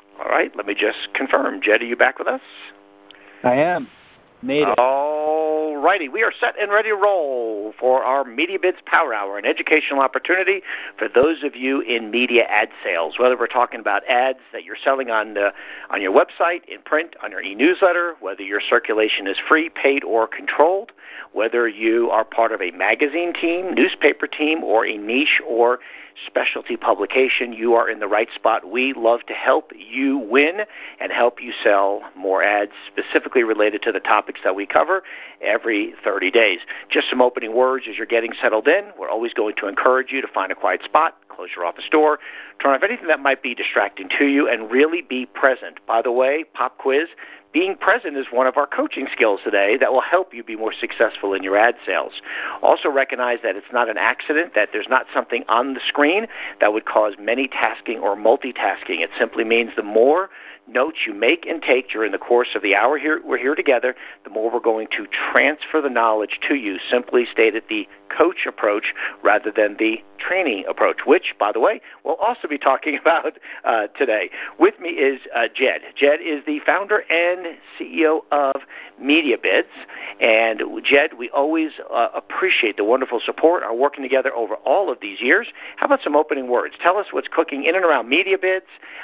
All right, let me just confirm. Jed, are you back with us? I am. Made it. All righty. We are set and ready to roll for our MediaBids Power Hour, an educational opportunity for those of you in media ad sales, whether we're talking about ads that you're selling on your website, in print, on your e-newsletter, whether your circulation is free, paid, or controlled, whether you are part of a magazine team, newspaper team, or a niche or specialty publication, you are in the right spot. We love to help you win and help you sell more ads specifically related to the topics that we cover every 30 days. Just some opening words as you're getting settled in. We're always going to encourage you to find a quiet spot, close your office door, turn off anything that might be distracting to you, and really be present. By the way, pop quiz, being present is one of our coaching skills today that will help you be more successful in your ad sales. Also recognize that it's not an accident, that there's not something on the screen that would cause many tasking or multitasking. It simply means the more notes you make and take during the course of the hour we're here together, the more we're going to transfer the knowledge to you. Simply stated, the coach approach rather than the training approach, which, by the way, we'll also be talking about today. With me is Jed. Jed is the founder and CEO of MediaBids. And Jed, we always appreciate the wonderful support, our working together over all of these years. How about some opening words? Tell us what's cooking in and around MediaBids.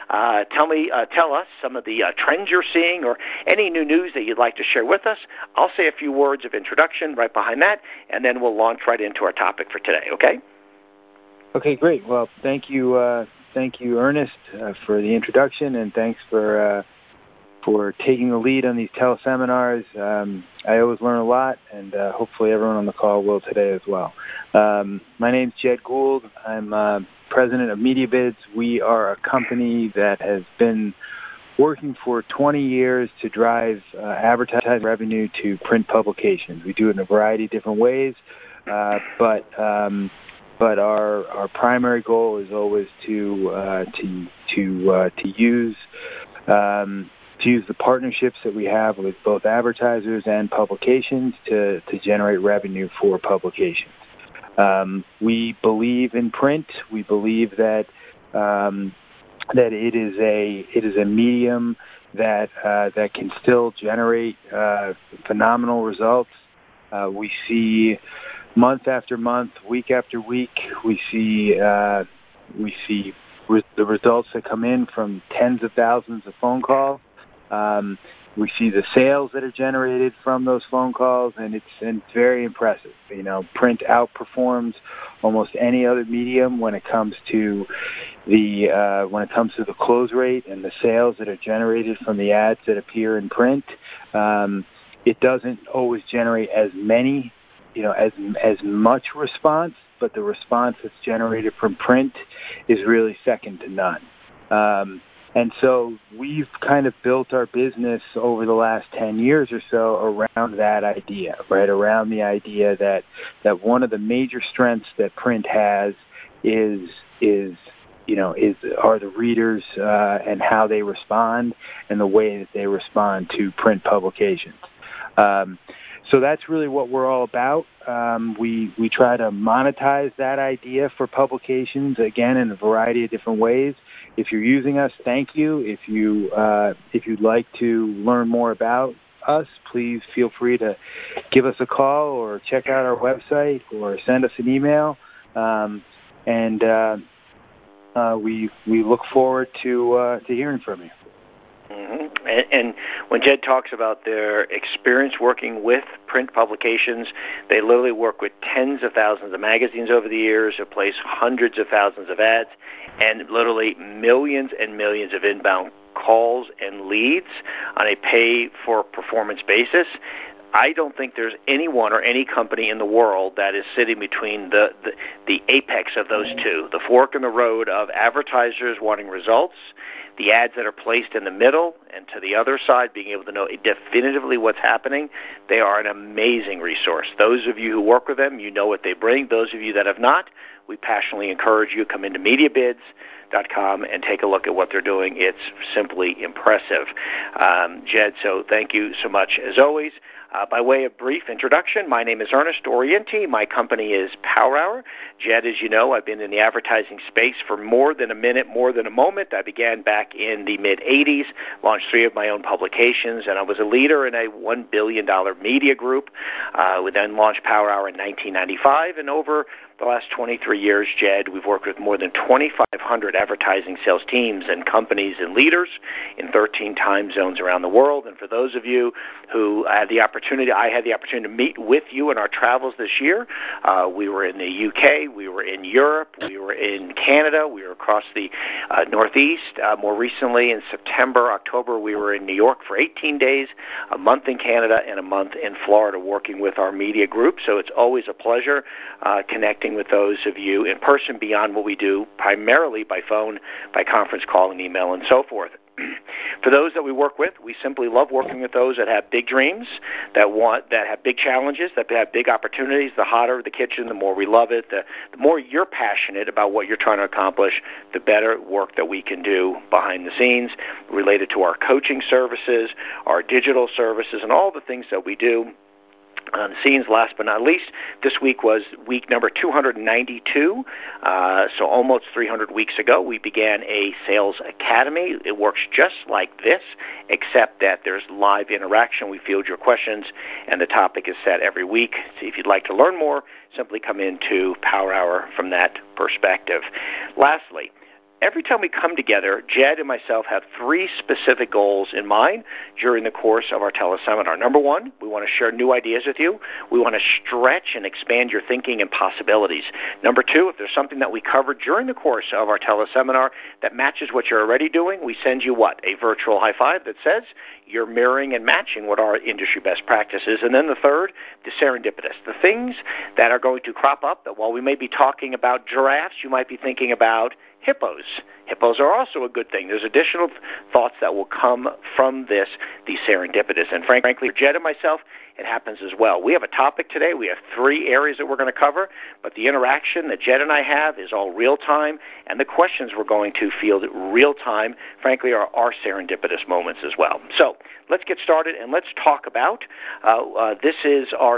Tell us some of the trends you're seeing or any new news that you'd like to share with us. I'll say a few words of introduction right behind that, and then we'll launch right into our topic for today, okay? Okay, great. Well, thank you, Ernest, for the introduction, and thanks for taking the lead on these teleseminars. I always learn a lot, and hopefully everyone on the call will today as well. My name's Jed Gould. I'm president of MediaBids. We are a company that has been working for 20 years to drive advertising revenue to print publications. We do it in a variety of different ways, but our primary goal is always to use the partnerships that we have with both advertisers and publications to generate revenue for publications. We believe in print. We believe that it is a medium that can still generate phenomenal results. We see month after month, week after week, we see the results that come in from tens of thousands of phone calls. We see the sales that are generated from those phone calls, and it's very impressive. You know, print outperforms almost any other medium when it comes to the close rate and the sales that are generated from the ads that appear in print. It doesn't always generate as much response, but the response that's generated from print is really second to none. And so we've kind of built our business over the last 10 years or so around that idea, right? Around the idea that one of the major strengths that print has are the readers and how they respond and the way that they respond to print publications. So that's really what we're all about. We try to monetize that idea for publications, again, in a variety of different ways. If you're using us, thank you. If you'd like to learn more about us, please feel free to give us a call or check out our website or send us an email. We look forward to hearing from you. Mm-hmm. And when Jed talks about their experience working with print publications, they literally work with tens of thousands of magazines over the years, have placed hundreds of thousands of ads, and literally millions and millions of inbound calls and leads on a pay-for-performance basis. I don't think there's anyone or any company in the world that is sitting between the apex of those two, the fork in the road of advertisers wanting results, the ads that are placed in the middle, and to the other side, being able to know definitively what's happening. They are an amazing resource. Those of you who work with them, you know what they bring. Those of you that have not, we passionately encourage you to come into MediaBids.com and take a look at what they're doing. It's simply impressive. Jed, so thank you so much as always. By way of brief introduction, my name is Ernest Orienti. My company is Power Hour. Jed, as you know, I've been in the advertising space for more than a minute, more than a moment. I began back back in the mid-'80s, launched 3 of my own publications, and I was a leader in a $1 billion media group. We then launched Power Hour in 1995, and over the last 23 years, Jed, we've worked with more than 2,500 advertising sales teams and companies and leaders in 13 time zones around the world. And for those of you who had the opportunity, I had the opportunity to meet with you in our travels this year. We were in the UK, we were in Europe, we were in Canada, we were across the Northeast. More recently, in September, October, we were in New York for 18 days, a month in Canada, and a month in Florida working with our media group. So it's always a pleasure connecting with those of you in person beyond what we do primarily by phone, by conference call and email and so forth. For those that we work with, we simply love working with those that have big dreams, that have big challenges, that have big opportunities. The hotter the kitchen, the more we love it. The more you're passionate about what you're trying to accomplish, the better work that we can do behind the scenes related to our coaching services, our digital services, and all the things that we do on the scenes. Last but not least, this week was week number 292, so almost 300 weeks ago, we began a sales academy. It works just like this, except that there's live interaction. We field your questions, and the topic is set every week. So if you'd like to learn more, simply come into Power Hour from that perspective. Lastly, every time we come together, Jed and myself have 3 specific goals in mind during the course of our teleseminar. Number 1, we want to share new ideas with you. We want to stretch and expand your thinking and possibilities. Number 2, if there's something that we covered during the course of our teleseminar that matches what you're already doing, we send you what? A virtual high five that says you're mirroring and matching what our industry best practice is. And then the third, the serendipitous, the things that are going to crop up that while we may be talking about giraffes, you might be thinking about hippos. Hippos are also a good thing. There's additional thoughts that will come from this, the serendipitous. And frankly, for Jed and myself, it happens as well. We have a topic today. We have 3 areas that we're going to cover, but the interaction that Jed and I have is all real-time, and the questions we're going to field real-time, frankly, are our serendipitous moments as well. So let's get started, and let's talk about, this is our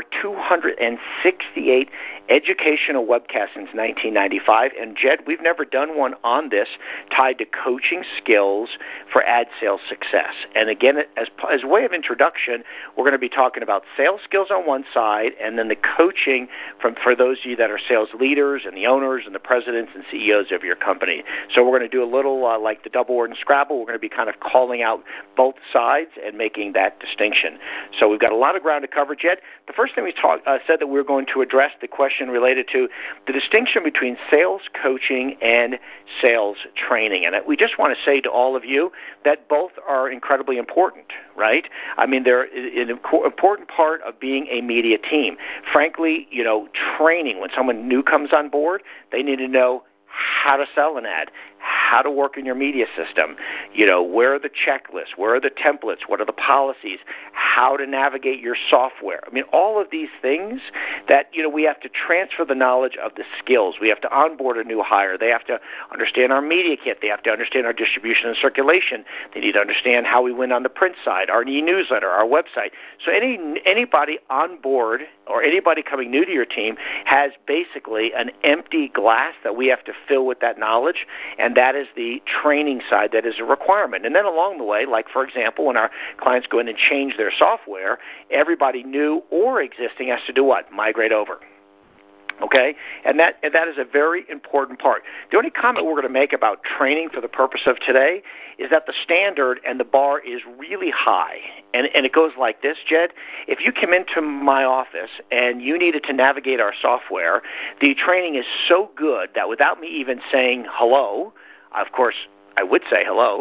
268 educational webcast since 1995, and Jed, we've never done one on this tied to coaching skills for ad sales success. And again, as a way of introduction, we're going to be talking about sales skills on one side, and then the coaching for those of you that are sales leaders and the owners and the presidents and CEOs of your company. So we're going to do a little like the double word in Scrabble. We're going to be kind of calling out both sides and making that distinction. So we've got a lot of ground to cover, Jed. The first thing we said that we were going to address the question related to the distinction between sales coaching and sales training. And we just want to say to all of you that both are incredibly important, right? I mean, they're an important part of being a media team. Frankly, training, when someone new comes on board, they need to know how to sell an ad, how to work in your media system, where are the checklists, where are the templates, what are the policies, how to navigate your software. I mean, all of these things that, we have to transfer the knowledge of the skills. We have to onboard a new hire. They have to understand our media kit. They have to understand our distribution and circulation. They need to understand how we win on the print side, our e-newsletter, our website. So anybody on board or anybody coming new to your team has basically an empty glass that we have to fill with that knowledge, and that is the training side that is a requirement. And then along the way, like for example, when our clients go in and change their software, everybody new or existing has to do what? Migrate over. Okay? And that is a very important part. The only comment we're going to make about training for the purpose of today is that the standard and the bar is really high. And it goes like this, Jed. If you come into my office and you needed to navigate our software, the training is so good that without me even saying hello, of course, I would say hello,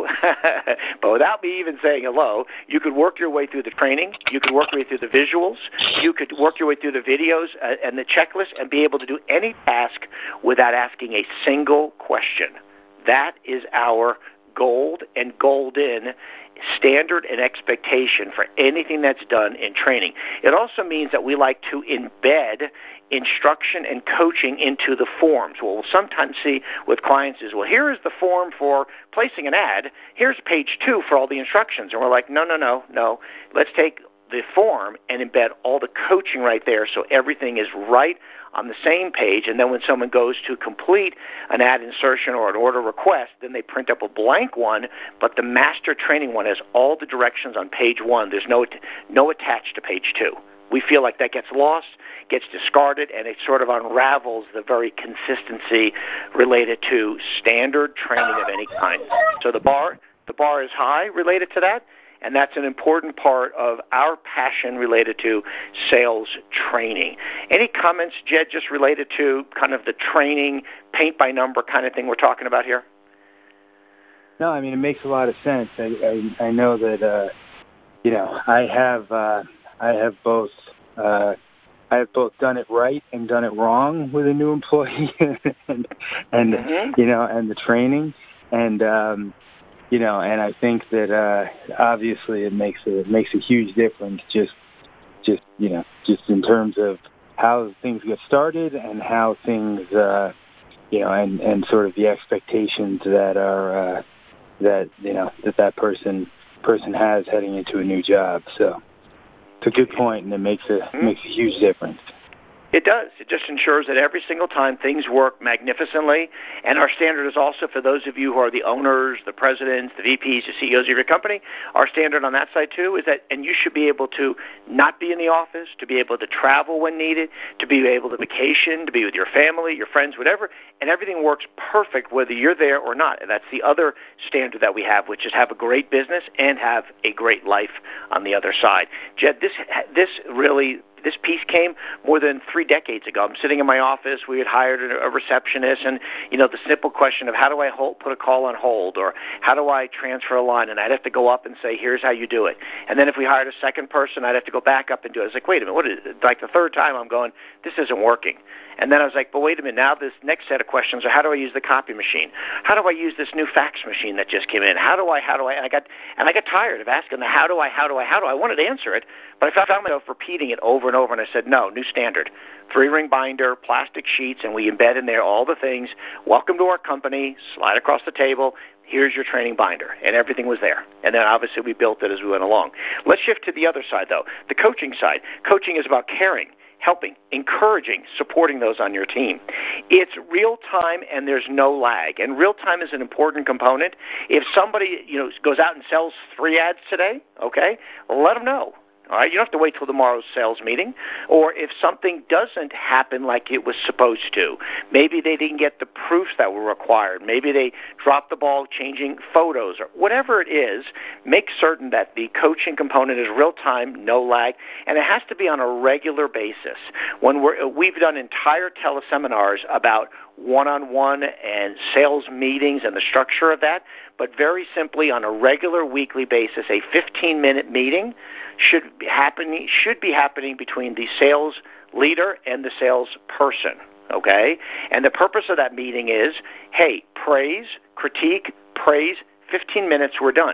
but without me even saying hello, you could work your way through the training, you could work your way through the visuals, you could work your way through the videos and the checklist and be able to do any task without asking a single question. That is our gold and golden standard and expectation for anything that's done in training. It also means that we like to embed instruction and coaching into the forms. What we'll sometimes see with clients is, well, here is the form for placing an ad. Here's page 2 for all the instructions. And we're like, no. Let's take the form and embed all the coaching right there so everything is right on the same page. And then when someone goes to complete an ad insertion or an order request, then they print up a blank one, but the master training one has all the directions on page 1. There's no attached to page 2. We feel like that gets lost, gets discarded, and it sort of unravels the very consistency related to standard training of any kind. So the bar is high related to that, and that's an important part of our passion related to sales training. Any comments, Jed, just related to kind of the training, paint-by-number kind of thing we're talking about here? No, I mean, it makes a lot of sense. I know that, I have both done it right and done it wrong with a new employee, and the training, and I think that obviously it makes a huge difference just in terms of how things get started and how things and sort of the expectations that are that person has heading into a new job. So it's a good point, and it makes a huge difference. It does. It just ensures that every single time things work magnificently. And our standard is also for those of you who are the owners, the presidents, the VPs, the CEOs of your company, our standard on that side too is that, and you should be able to not be in the office, to be able to travel when needed, to be able to vacation, to be with your family, your friends, whatever, and everything works perfect whether you're there or not. And that's the other standard that we have, which is have a great business and have a great life on the other side. Jed, this piece came more than 3 decades ago. I'm sitting in my office. We had hired a receptionist, and the simple question of how do I put a call on hold, or how do I transfer a line, and I'd have to go up and say, here's how you do it. And then if we hired a second person, I'd have to go back up and do it. I was like, wait a minute, what is it? Like the third time I'm going, this isn't working. And then I was like, but wait a minute, now this next set of questions are how do I use the copy machine? How do I use this new fax machine that just came in? How do I, and I got tired of asking the how do I. I wanted to answer it, but I found myself repeating it over and over, and I said, no, new standard. 3-ring binder, plastic sheets, and we embed in there all the things. Welcome to our company, slide across the table, here's your training binder, and everything was there. And then obviously we built it as we went along. Let's shift to the other side, though, the coaching side. Coaching is about caring, helping, encouraging, supporting those on your team. It's real time and there's no lag. And real time is an important component. If somebody goes out and sells 3 ads today, okay, let them know. All right, you don't have to wait till tomorrow's sales meeting. Or if something doesn't happen like it was supposed to, maybe they didn't get the proofs that were required, maybe they dropped the ball changing photos, or whatever it is, make certain that the coaching component is real time, no lag, and it has to be on a regular basis. We've done entire teleseminars about one-on-one and sales meetings and the structure of that, but very simply on a regular weekly basis, a 15-minute meeting should be happening between the sales leader and the sales person, okay? And the purpose of that meeting is, hey, praise, critique, praise, 15 minutes, we're done.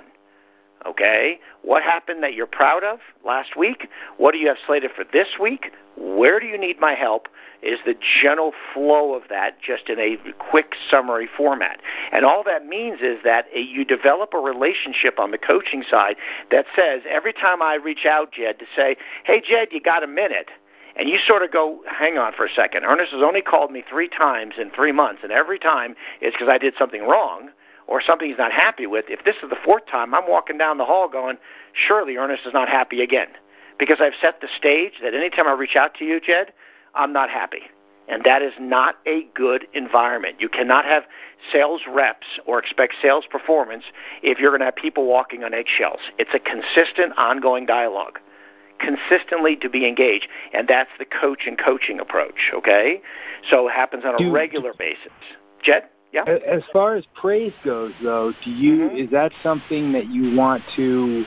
Okay, what happened that you're proud of last week? What do you have slated for this week? Where do you need my help? Is the general flow of that just in a quick summary format. And all that means is that you develop a relationship on the coaching side that says every time I reach out, Jed, to say, hey, Jed, you got a minute? And you sort of go, hang on for a second. Ernest has only called me 3 times in 3 months, and every time it's because I did something wrong or something he's not happy with. If this is the 4th time, I'm walking down the hall going, surely Ernest is not happy again, because I've set the stage that anytime I reach out to you, Jed, I'm not happy. And that is not a good environment. You cannot have sales reps or expect sales performance if you're going to have people walking on eggshells. It's a consistent, ongoing dialogue, consistently to be engaged, and that's the coach and coaching approach, okay? So it happens on a regular basis. Jed? Yeah. As far as praise goes, though, is that something that you want to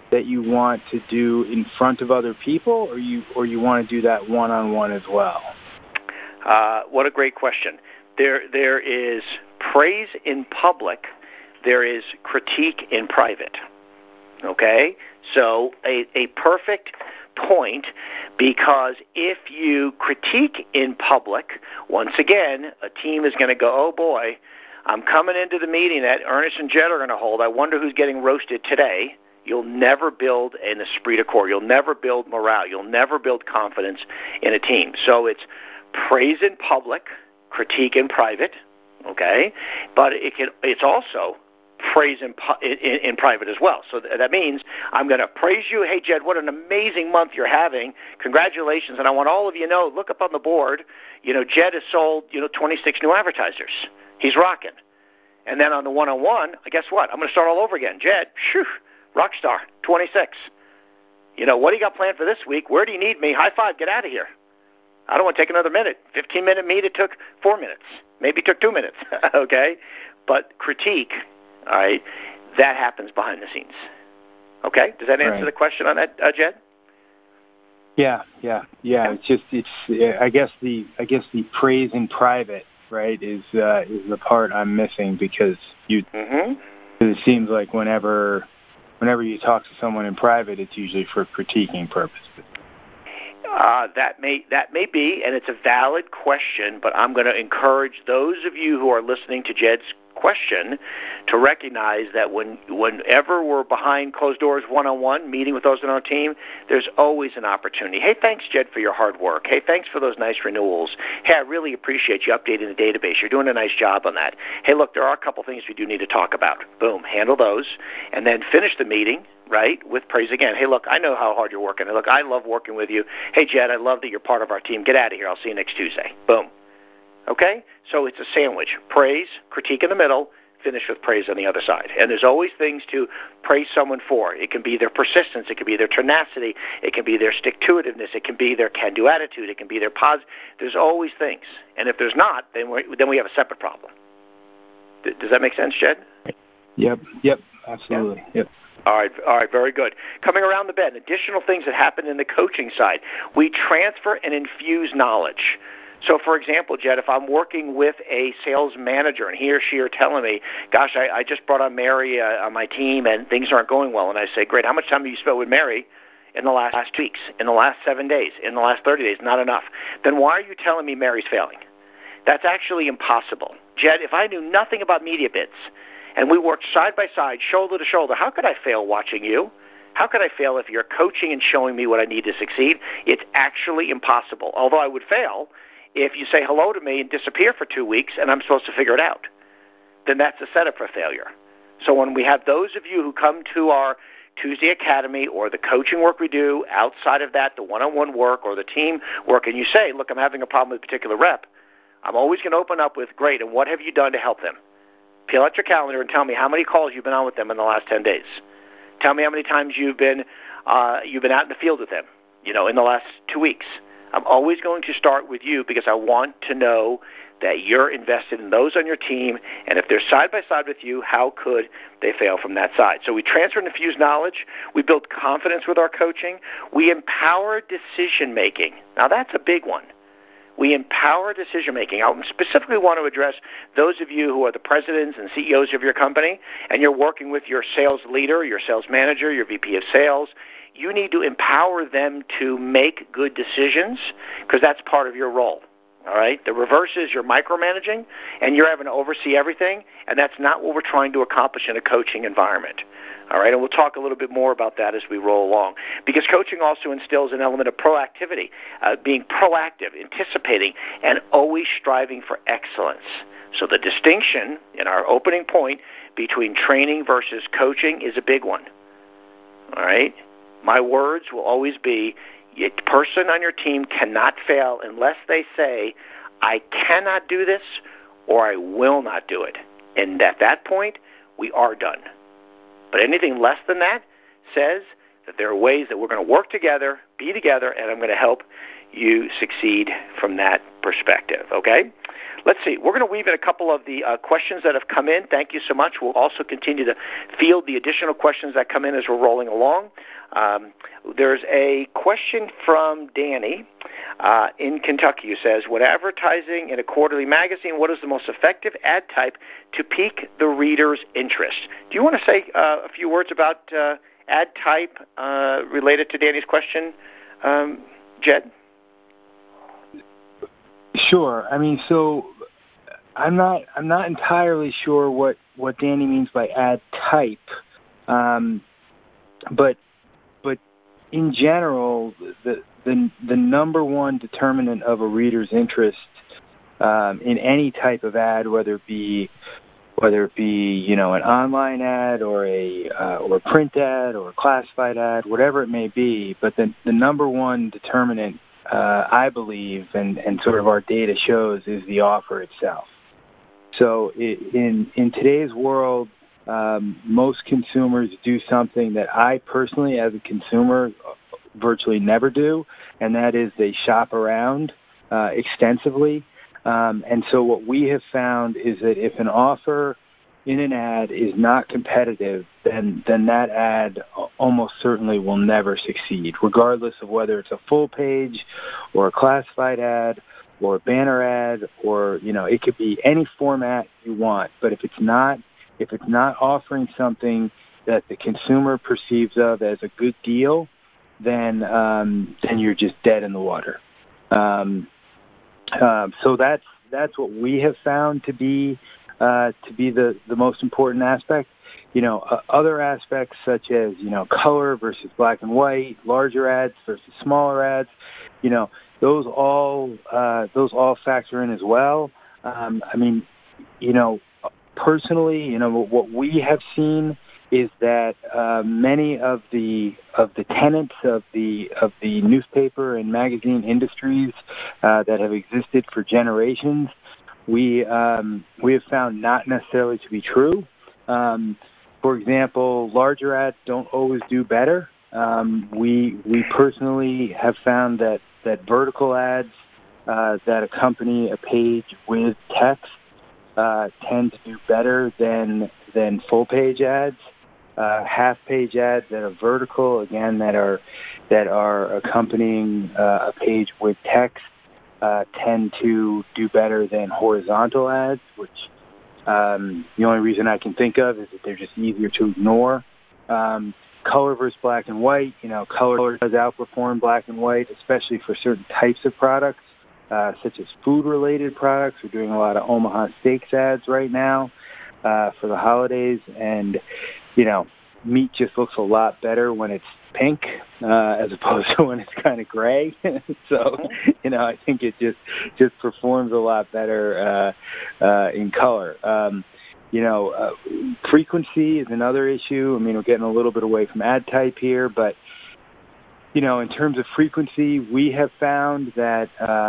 do in front of other people, or you want to do that one-on-one as well? What a great question. There is praise in public. There is critique in private. Okay? So a perfect point, because if you critique in public, once again, a team is going to go, oh boy, I'm coming into the meeting that Ernest and Jed are going to hold. I wonder who's getting roasted today. you'll never build an esprit de corps. You'll never build morale. You'll never build confidence in a team. So it's praise in public, critique in private, okay? But it's also praise in private as well. So that means I'm going to praise you. Hey, Jed, what an amazing month you're having. Congratulations. And I want all of you to know, look up on the board, Jed has sold, 26 new advertisers. He's rocking. And then on the one-on-one, guess what? I'm going to start all over again. Jed, rock star, 26. What do you got planned for this week? Where do you need me? High five, get out of here. I don't want to take another minute. 15-minute meet, it took 4 minutes. Maybe it took 2 minutes, okay? But critique, all right, that happens behind the scenes. Okay? Does that answer the question on that, Jed? Yeah. I guess the praise in private, right, is the part I'm missing, because it seems like whenever you talk to someone in private, it's usually for critiquing purposes. That may be, and it's a valid question, but I'm going to encourage those of you who are listening to Jed's question to recognize that whenever we're behind closed doors one-on-one, meeting with those on our team, there's always an opportunity. Hey, thanks, Jed, for your hard work. Hey, thanks for those nice renewals. Hey, I really appreciate you updating the database. You're doing a nice job on that. Hey, look, there are a couple things we do need to talk about. Boom, handle those, and then finish the meeting, right, with praise again. Hey, look, I know how hard you're working. Hey, look, I love working with you. Hey, Jed, I love that you're part of our team. Get out of here. I'll see you next Tuesday. Boom. Okay? So it's a sandwich. Praise, critique in the middle, finish with praise on the other side. And there's always things to praise someone for. It can be their persistence. It can be their tenacity. It can be their stick-to-itiveness. It can be their can-do attitude. It can be their positive. There's always things. And if there's not, then we have a separate problem. Does that make sense, Jed? Yep, absolutely. Yeah. Yep. All right, very good. Coming around the bend, additional things that happen in the coaching side. We transfer and infuse knowledge. So, for example, Jed, if I'm working with a sales manager and he or she are telling me, gosh, I just brought on Mary on my team and things aren't going well, and I say, great, how much time have you spent with Mary in the last weeks, in the last 7 days, in the last 30 days? Not enough. Then why are you telling me Mary's failing? That's actually impossible. Jed, if I knew nothing about MediaBits and we worked side by side, shoulder to shoulder, how could I fail watching you? How could I fail if you're coaching and showing me what I need to succeed? It's actually impossible. Although I would fail if you say hello to me and disappear for 2 weeks and I'm supposed to figure it out. Then that's a setup for failure. So when we have those of you who come to our Tuesday Academy or the coaching work we do, outside of that, the one-on-one work or the team work, and you say, look, I'm having a problem with a particular rep, I'm always going to open up with, great, and what have you done to help them? Peel out your calendar and tell me how many calls you've been on with them in the last 10 days. Tell me how many times you've been out in the field with them, in the last 2 weeks. I'm always going to start with you because I want to know that you're invested in those on your team, and if they're side by side with you, how could they fail from that side? So we transfer and infuse knowledge. We build confidence with our coaching. We empower decision-making. Now, that's a big one. We empower decision-making. I specifically want to address those of you who are the presidents and CEOs of your company, and you're working with your sales leader, your sales manager, your VP of sales. You need to empower them to make good decisions because that's part of your role. All right? The reverse is you're micromanaging and you're having to oversee everything, and that's not what we're trying to accomplish in a coaching environment. All right? And we'll talk a little bit more about that as we roll along, because coaching also instills an element of proactivity, being proactive, anticipating, and always striving for excellence. So the distinction in our opening point between training versus coaching is a big one. All right? My words will always be, a person on your team cannot fail unless they say, I cannot do this or I will not do it. And at that point, we are done. But anything less than that says that there are ways that we're going to work together, be together, and I'm going to help you succeed from that perspective, okay? Let's see. We're going to weave in a couple of the questions that have come in. Thank you so much. We'll also continue to field the additional questions that come in as we're rolling along. There's a question from Danny in Kentucky who says, when advertising in a quarterly magazine, what is the most effective ad type to pique the reader's interest? Do you want to say a few words about ad type related to Danny's question, Jed? Sure. I mean, so I'm not entirely sure what Danny means by ad type. but in general, the number one determinant of a reader's interest in any type of ad, whether it be an online ad or a print ad or a classified ad, whatever it may be, but the number one determinant, I believe, and sort of our data shows, is the offer itself. So in today's world, most consumers do something that I personally, as a consumer, virtually never do, and that is they shop around extensively. And so what we have found is that if an offer in an ad is not competitive, then that ad almost certainly will never succeed, regardless of whether it's a full page or a classified ad or a banner ad, or it could be any format you want. But if it's not offering something that the consumer perceives of as a good deal, then you're just dead in the water. So that's what we have found to be the most important aspect. Other aspects such as color versus black and white, larger ads versus smaller ads, those all factor in as well. Personally, what we have seen is that many of the tenants of the newspaper and magazine industries that have existed for generations, we have found not necessarily to be true. For example, larger ads don't always do better. We personally have found that vertical ads that accompany a page with text tend to do better than full page ads. Half page ads that are vertical, again, that are accompanying a page with text, tend to do better than horizontal ads, which the only reason I can think of is that they're just easier to ignore. Color versus black and white, color does outperform black and white, especially for certain types of products, such as food-related products. We're doing a lot of Omaha Steaks ads right now for the holidays, and meat just looks a lot better when it's pink as opposed to when it's kind of gray. So, I think it just performs a lot better in color. Frequency is another issue. We're getting a little bit away from ad type here, but in terms of frequency, we have found that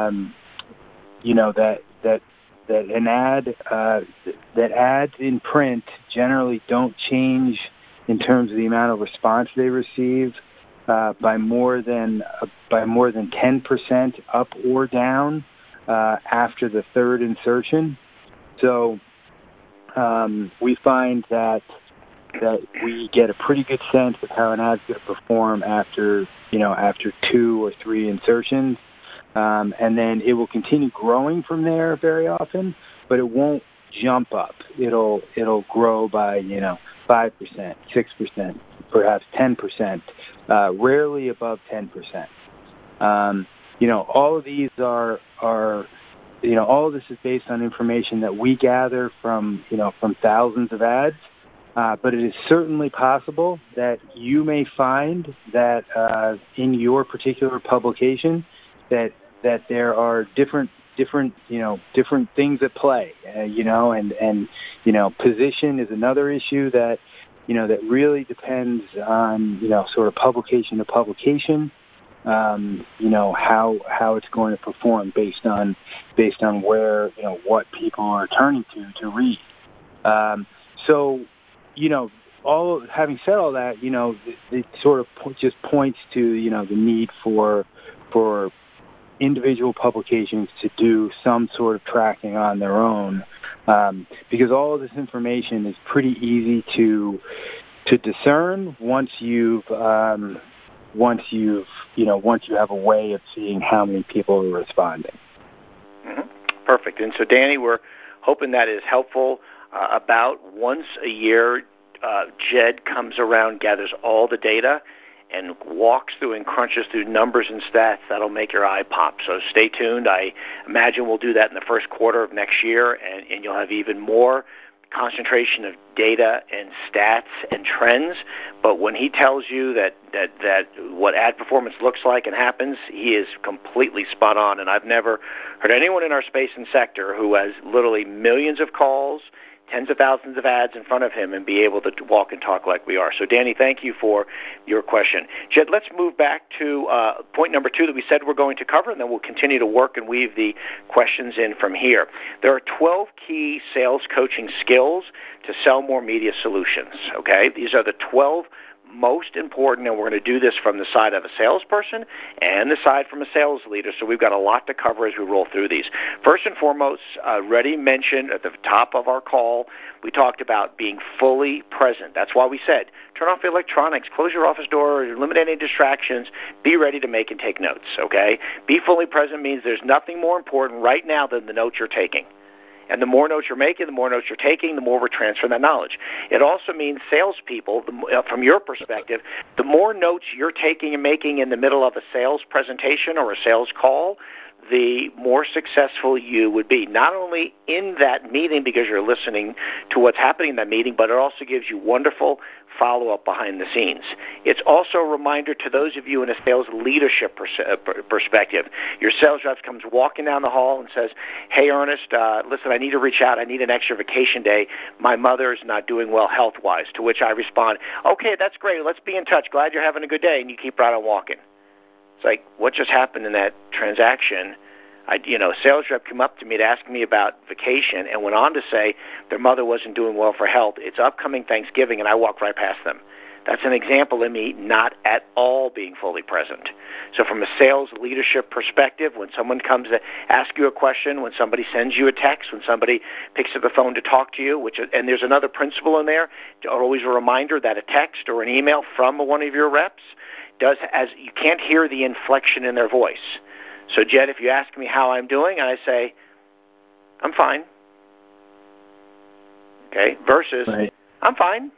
that an ad that ads in print generally don't change in terms of the amount of response they receive by more than 10% up or down after the third insertion. So we find that we get a pretty good sense of how an ad's going to perform after 2 or 3 insertions, and then it will continue growing from there very often, but it won't jump up. It'll grow by 5%, 6%, perhaps 10%, rarely above 10%. All of these are all of this is based on information that we gather from thousands of ads. But it is certainly possible that you may find that in your particular publication that there are different things at play, and position is another issue that really depends on sort of publication to publication, how it's going to perform based on where what people are turning to read. Having said all that, it sort of just points to the need for individual publications to do some sort of tracking on their own, because all of this information is pretty easy to discern once you have a way of seeing how many people are responding. Mm-hmm. Perfect. And so, Danny, we're hoping that is helpful. About once a year, Jed comes around, gathers all the data, and walks through and crunches through numbers and stats that'll make your eye pop. So stay tuned. I imagine we'll do that in the first quarter of next year, and you'll have even more concentration of data and stats and trends, but when he tells you that what ad performance looks like and happens, he is completely spot on. And I've never heard anyone in our space and sector who has literally millions of calls, tens of thousands of ads in front of him and be able to walk and talk like we are. So, Danny, thank you for your question. Jed, let's move back to point number 2 that we said we're going to cover, and then we'll continue to work and weave the questions in from here. There are 12 key sales coaching skills to sell more media solutions, okay? These are the 12 most important, and we're going to do this from the side of a salesperson and the side from a sales leader, so we've got a lot to cover as we roll through these. First and foremost, Reddy mentioned at the top of our call, we talked about being fully present. That's why we said, turn off the electronics, close your office door, eliminate any distractions, be ready to make and take notes, okay? Be fully present means there's nothing more important right now than the notes you're taking. And the more notes you're making, the more notes you're taking, the more we're transferring that knowledge. It also means salespeople, from your perspective, the more notes you're taking and making in the middle of a sales presentation or a sales call, the more successful you would be. Not only in that meeting because you're listening to what's happening in that meeting, but it also gives you wonderful follow-up behind the scenes. It's also a reminder to those of you in a sales leadership perspective. Your sales rep comes walking down the hall and says, hey, Ernest, listen, I need to reach out. I need an extra vacation day. My mother is not doing well health-wise, to which I respond, okay, that's great. Let's be in touch. Glad you're having a good day, and you keep right on walking. It's like, what just happened in that transaction? A sales rep came up to me to ask me about vacation and went on to say their mother wasn't doing well for health. It's upcoming Thanksgiving, and I walked right past them. That's an example of me not at all being fully present. So from a sales leadership perspective, when someone comes to ask you a question, when somebody sends you a text, when somebody picks up the phone to talk to you, and there's another principle in there, always a reminder that a text or an email from one of your reps as you can't hear the inflection in their voice. So, Jed, if you ask me how I'm doing, and I say, I'm fine, okay, versus, right. I'm fine.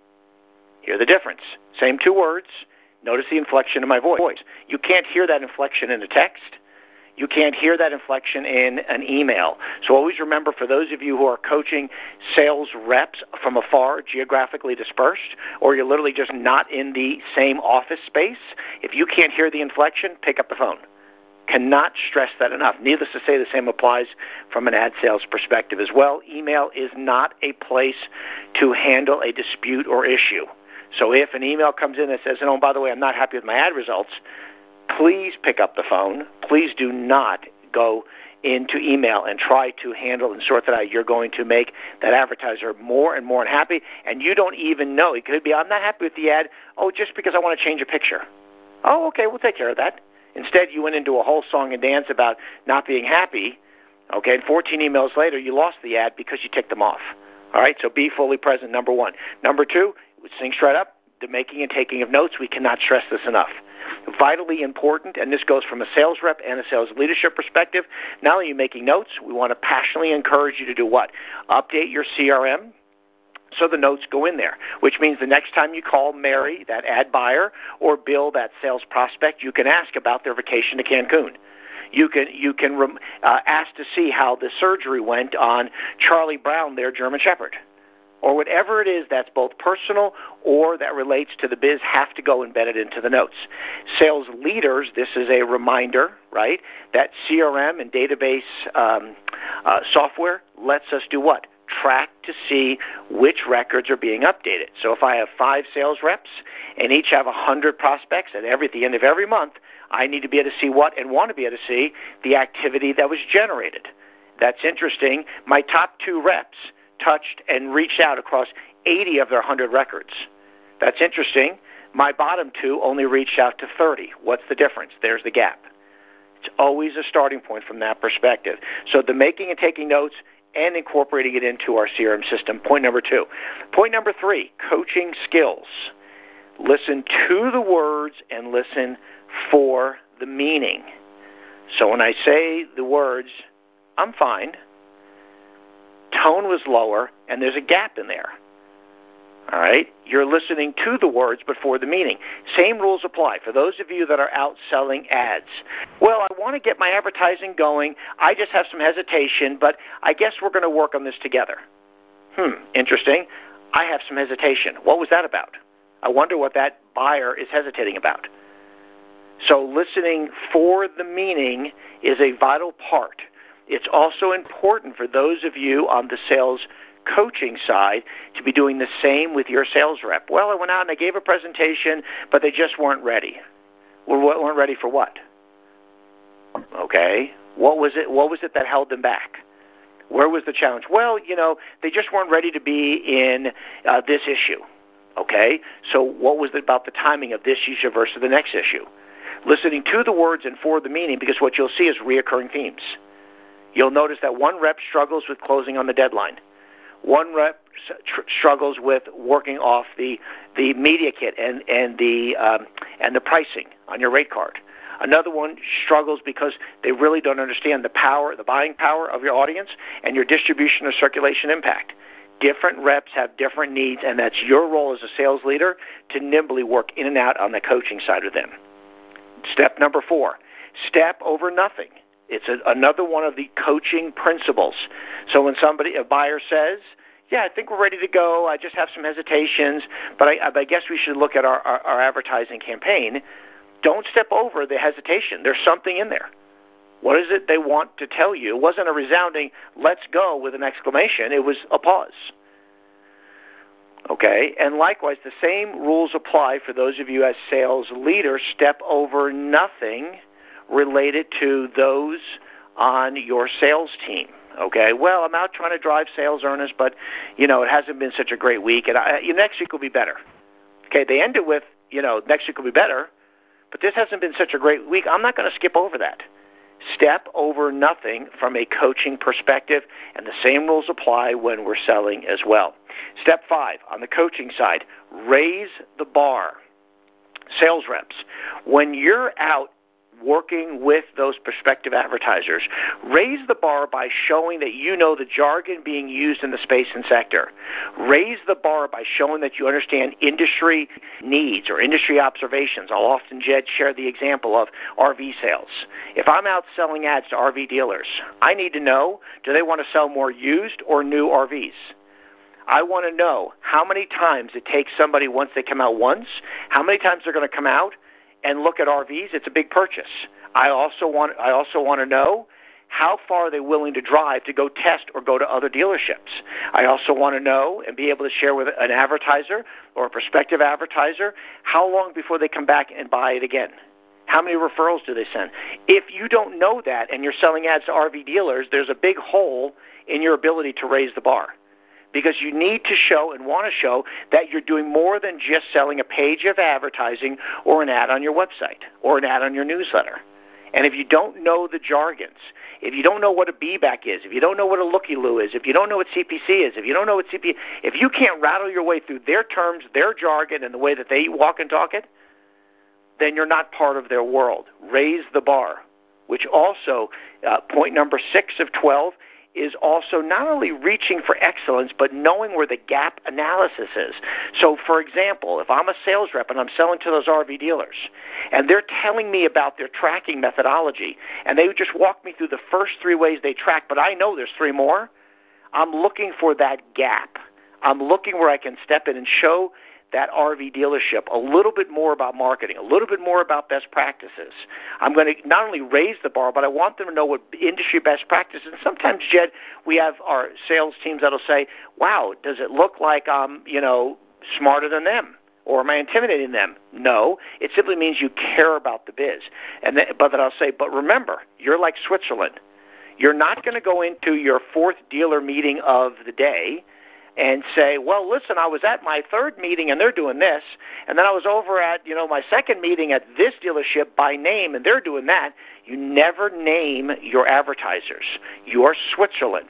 Hear the difference. Same 2 words. Notice the inflection in my voice. You can't hear that inflection in a text. You can't hear that inflection in an email. So always remember, for those of you who are coaching sales reps from afar, geographically dispersed, or you're literally just not in the same office space, if you can't hear the inflection, pick up the phone. Cannot stress that enough. Needless to say, the same applies from an ad sales perspective as well. Email is not a place to handle a dispute or issue. So if an email comes in that says, oh, by the way, I'm not happy with my ad results, please pick up the phone. Please do not go into email and try to handle and sort that out. You're going to make that advertiser more and more unhappy, and you don't even know. It could be, I'm not happy with the ad, just because I want to change a picture. Oh, okay, we'll take care of that. Instead, you went into a whole song and dance about not being happy, okay, and 14 emails later, you lost the ad because you ticked them off. All right, so be fully present, number 1. Number 2, sync straight up, the making and taking of notes. We cannot stress this enough. Vitally important, and this goes from a sales rep and a sales leadership perspective. Not only are you making notes, we want to passionately encourage you to do what? Update your CRM so the notes go in there, which means the next time you call Mary, that ad buyer, or Bill, that sales prospect, you can ask about their vacation to Cancun. You can ask to see how the surgery went on Charlie Brown, their German Shepherd. Or whatever it is that's both personal or that relates to the biz have to go embedded into the notes. Sales leaders, this is a reminder, right, that CRM and database software lets us do what? Track to see which records are being updated. So if I have 5 sales reps and each have 100 prospects, at the end of every month, I need to be able to see what and want to be able to see the activity that was generated. That's interesting. My top 2 reps touched and reached out across 80 of their 100 records. That's interesting. My bottom 2 only reached out to 30. What's the difference? There's the gap. It's always a starting point from that perspective. So the making and taking notes and incorporating it into our CRM system, point number 2. Point number 3, coaching skills. Listen to the words and listen for the meaning. So when I say the words, I'm fine, tone was lower, and there's a gap in there. All right? You're listening to the words but for the meaning. Same rules apply for those of you that are out selling ads. Well, I want to get my advertising going. I just have some hesitation, but I guess we're going to work on this together. Interesting. I have some hesitation. What was that about? I wonder what that buyer is hesitating about. So listening for the meaning is a vital part. It's also important for those of you on the sales coaching side to be doing the same with your sales rep. Well, I went out and I gave a presentation, but they just weren't ready. Well, weren't ready for what? Okay. What was it that held them back? Where was the challenge? Well, they just weren't ready to be in this issue. Okay? So what was it about the timing of this issue versus the next issue? Listening to the words and for the meaning, because what you'll see is reoccurring themes. You'll notice that one rep struggles with closing on the deadline. One rep struggles with working off the media kit and the pricing on your rate card. Another one struggles because they really don't understand the buying power of your audience and your distribution or circulation impact. Different reps have different needs, and that's your role as a sales leader to nimbly work in and out on the coaching side of them. Step number 4, step over nothing. It's another one of the coaching principles. So when a buyer says, yeah, I think we're ready to go, I just have some hesitations, but I guess we should look at our advertising campaign, don't step over the hesitation. There's something in there. What is it they want to tell you? It wasn't a resounding, let's go with an exclamation. It was a pause. Okay, and likewise, the same rules apply for those of you as sales leaders. Step over nothing related to those on your sales team. Okay, well, I'm out trying to drive sales, Ernest, but, it hasn't been such a great week, and next week will be better. Okay, they end it with, next week will be better, but this hasn't been such a great week. I'm not going to skip over that. Step over nothing from a coaching perspective, and the same rules apply when we're selling as well. Step 5, on the coaching side, raise the bar. Sales reps, when you're out working with those prospective advertisers, raise the bar by showing that you know the jargon being used in the space and sector. Raise the bar by showing that you understand industry needs or industry observations. I'll often, Jed, share the example of RV sales. If I'm out selling ads to RV dealers, I need to know, do they want to sell more used or new RVs? I want to know how many times it takes somebody once they come out once, how many times they're going to come out and look at RVs. It's a big purchase. I also want to know how far are they willing to drive to go test or go to other dealerships. I also want to know and be able to share with an advertiser or a prospective advertiser how long before they come back and buy it again. How many referrals do they send? If you don't know that and you're selling ads to RV dealers, there's a big hole in your ability to raise the bar. Because you need to show and want to show that you're doing more than just selling a page of advertising or an ad on your website or an ad on your newsletter. And if you don't know the jargons, if you don't know what a BBAC is, if you don't know what a looky-loo is, if you don't know what CPC is, if you don't know what if you can't rattle your way through their terms, their jargon, and the way that they walk and talk it, then you're not part of their world. Raise the bar, which also, point number 6 of 12, is also not only reaching for excellence, but knowing where the gap analysis is. So, for example, if I'm a sales rep and I'm selling to those RV dealers, and they're telling me about their tracking methodology, and they just walk me through the first 3 ways they track, but I know there's 3 more, I'm looking for that gap. I'm looking where I can step in and show that RV dealership a little bit more about marketing, a little bit more about best practices. I'm going to not only raise the bar, but I want them to know what industry best practices. And sometimes, Jed, we have our sales teams that'll say, wow, does it look like I'm, smarter than them? Or am I intimidating them? No, it simply means you care about the biz. But then I'll say, but remember, you're like Switzerland. You're not going to go into your 4th dealer meeting of the day and say, well, listen, I was at my 3rd meeting and they're doing this, and then I was over at, my 2nd meeting at this dealership by name and they're doing that. You never name your advertisers. You are Switzerland.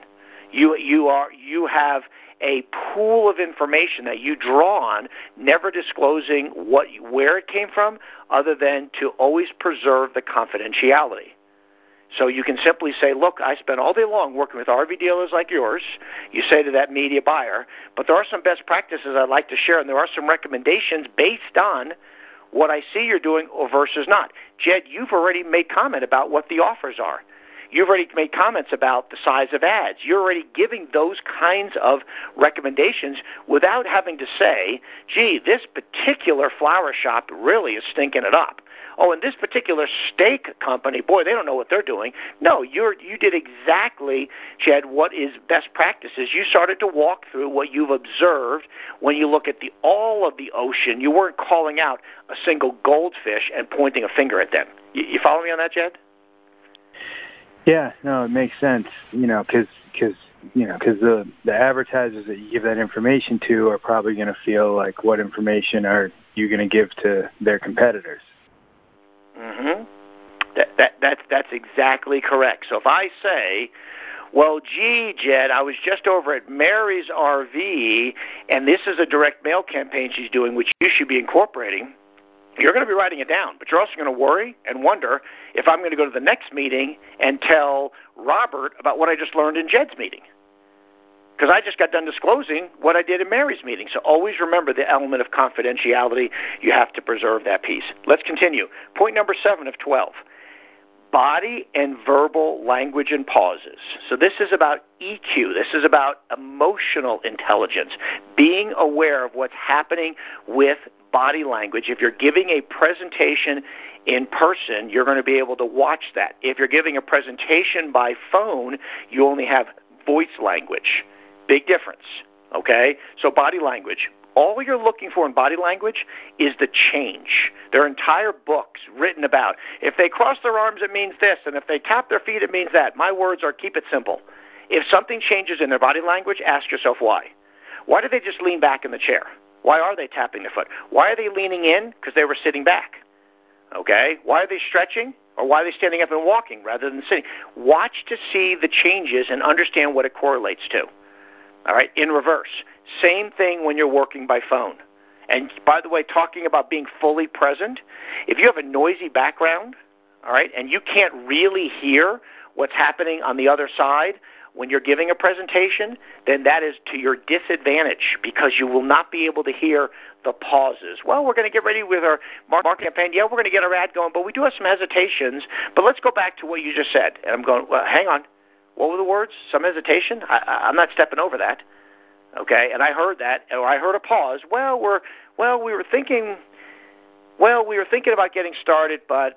You have a pool of information that you draw on, never disclosing where it came from, other than to always preserve the confidentiality. So you can simply say, look, I spent all day long working with RV dealers like yours. You say to that media buyer, but there are some best practices I'd like to share, and there are some recommendations based on what I see you're doing versus not. Jed, you've already made comment about what the offers are. You've already made comments about the size of ads. You're already giving those kinds of recommendations without having to say, gee, this particular flower shop really is stinking it up. Oh, and this particular steak company, boy, they don't know what they're doing. No, you did exactly, Jed, what is best practices. You started to walk through what you've observed when you look at all of the ocean. You weren't calling out a single goldfish and pointing a finger at them. You follow me on that, Jed? Yeah, no, it makes sense. Because the advertisers that you give that information to are probably going to feel like, what information are you going to give to their competitors? Mm-hmm. That's exactly correct. So if I say, well, gee, Jed, I was just over at Mary's RV, and this is a direct mail campaign she's doing, which you should be incorporating, you're going to be writing it down, but you're also going to worry and wonder if I'm going to go to the next meeting and tell Robert about what I just learned in Jed's meeting, because I just got done disclosing what I did in Mary's meeting. So always remember the element of confidentiality. You have to preserve that piece. Let's continue. Point number 7 of 12, body and verbal language and pauses. So this is about EQ. This is about emotional intelligence, being aware of what's happening with body language. If you're giving a presentation in person, you're going to be able to watch that. If you're giving a presentation by phone, you only have voice language. Big difference, okay? So body language. All you're looking for in body language is the change. There are entire books written about, if they cross their arms, it means this, and if they tap their feet, it means that. My words are, keep it simple. If something changes in their body language, ask yourself why. Why do they just lean back in the chair? Why are they tapping their foot? Why are they leaning in? Because they were sitting back, okay? Why are they stretching? Or why are they standing up and walking rather than sitting? Watch to see the changes and understand what it correlates to. All right, in reverse. Same thing when you're working by phone. And by the way, talking about being fully present, if you have a noisy background, all right, and you can't really hear what's happening on the other side when you're giving a presentation, then that is to your disadvantage because you will not be able to hear the pauses. Well, we're going to get ready with our marketing campaign. Yeah, we're going to get our ad going, but we do have some hesitations. But let's go back to what you just said. And I'm going, well, hang on. What were the words? Some hesitation? I'm not stepping over that. Okay, and I heard that, or I heard a pause. We were thinking about getting started, but,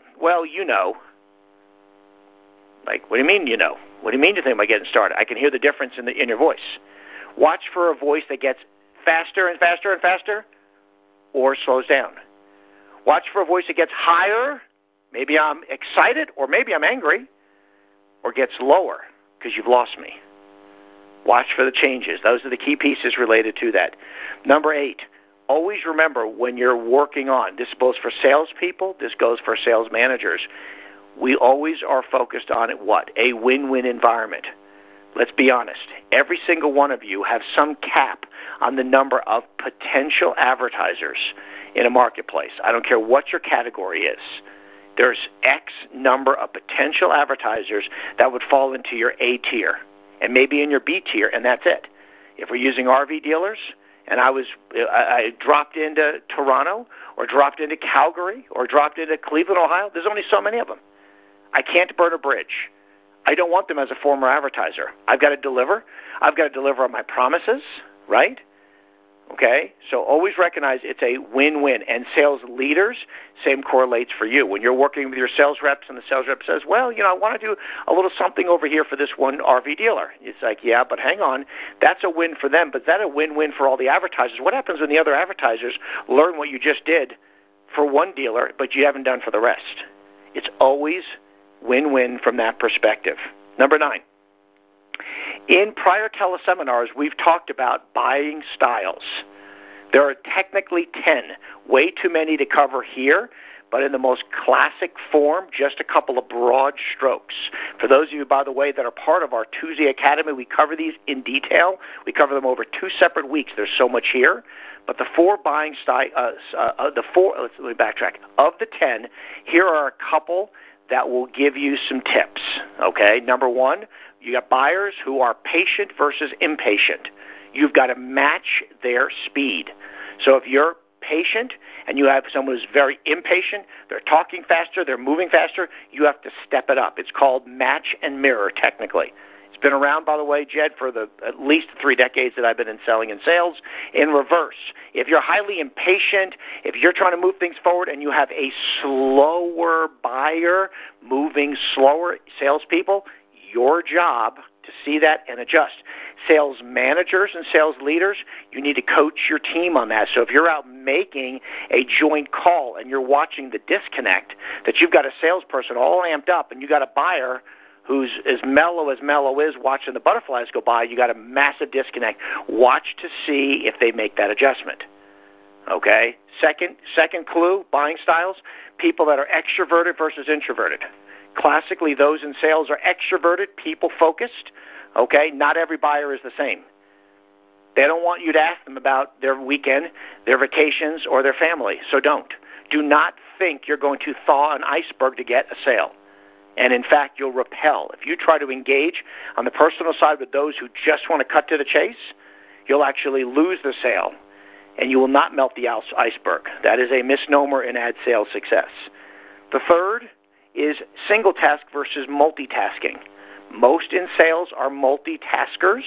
Like, what do you mean, What do you mean you think about getting started? I can hear the difference in your voice. Watch for a voice that gets faster and faster and faster, or slows down. Watch for a voice that gets higher. Maybe I'm excited, or maybe I'm angry, or gets lower because you've lost me. Watch for the changes. Those are the key pieces related to that. Number 8, always remember when you're working on, this goes for salespeople, this goes for sales managers, we always are focused on what? A win-win environment. Let's be honest. Every single one of you have some cap on the number of potential advertisers in a marketplace. I don't care what your category is. There's X number of potential advertisers that would fall into your A tier and maybe in your B tier, and that's it. If we're using RV dealers, and I dropped into Toronto or dropped into Calgary or dropped into Cleveland, Ohio, there's only so many of them. I can't burn a bridge. I don't want them as a former advertiser. I've got to deliver. I've got to deliver on my promises, right? Okay? So always recognize it's a win-win. And sales leaders, same correlates for you. When you're working with your sales reps and the sales rep says, well, I want to do a little something over here for this one RV dealer. It's like, yeah, but hang on. That's a win for them, but is that a win-win for all the advertisers? What happens when the other advertisers learn what you just did for one dealer, but you haven't done for the rest? It's always win-win from that perspective. Number 9. In prior teleseminars, we've talked about buying styles. There are technically 10, way too many to cover here, but in the most classic form, just a couple of broad strokes. For those of you, by the way, that are part of our Tuesday Academy, we cover these in detail. We cover them over 2 separate weeks. There's so much here. But the 4 buying styles, let me backtrack. Of the 10, here are a couple that will give you some tips, okay? Number 1, you got buyers who are patient versus impatient. You've got to match their speed. So if you're patient and you have someone who's very impatient, they're talking faster, they're moving faster, you have to step it up. It's called match and mirror technically. It's been around, by the way, Jed, for at least 3 decades that I've been in selling and sales. In reverse, if you're highly impatient, if you're trying to move things forward and you have a slower buyer moving slower salespeople, your job to see that and adjust. Sales managers and sales leaders, you need to coach your team on that. So if you're out making a joint call and you're watching the disconnect, that you've got a salesperson all amped up and you got a buyer who's as mellow is watching the butterflies go by, you got a massive disconnect. Watch to see if they make that adjustment. Okay? Second clue, buying styles, people that are extroverted versus introverted. Classically, those in sales are extroverted, people-focused. Okay? Not every buyer is the same. They don't want you to ask them about their weekend, their vacations, or their family, so don't. Do not think you're going to thaw an iceberg to get a sale. And in fact, you'll repel. If you try to engage on the personal side with those who just want to cut to the chase, you'll actually lose the sale, and you will not melt the iceberg. That is a misnomer in ad sales success. The third is single task versus multitasking. Most in sales are multitaskers,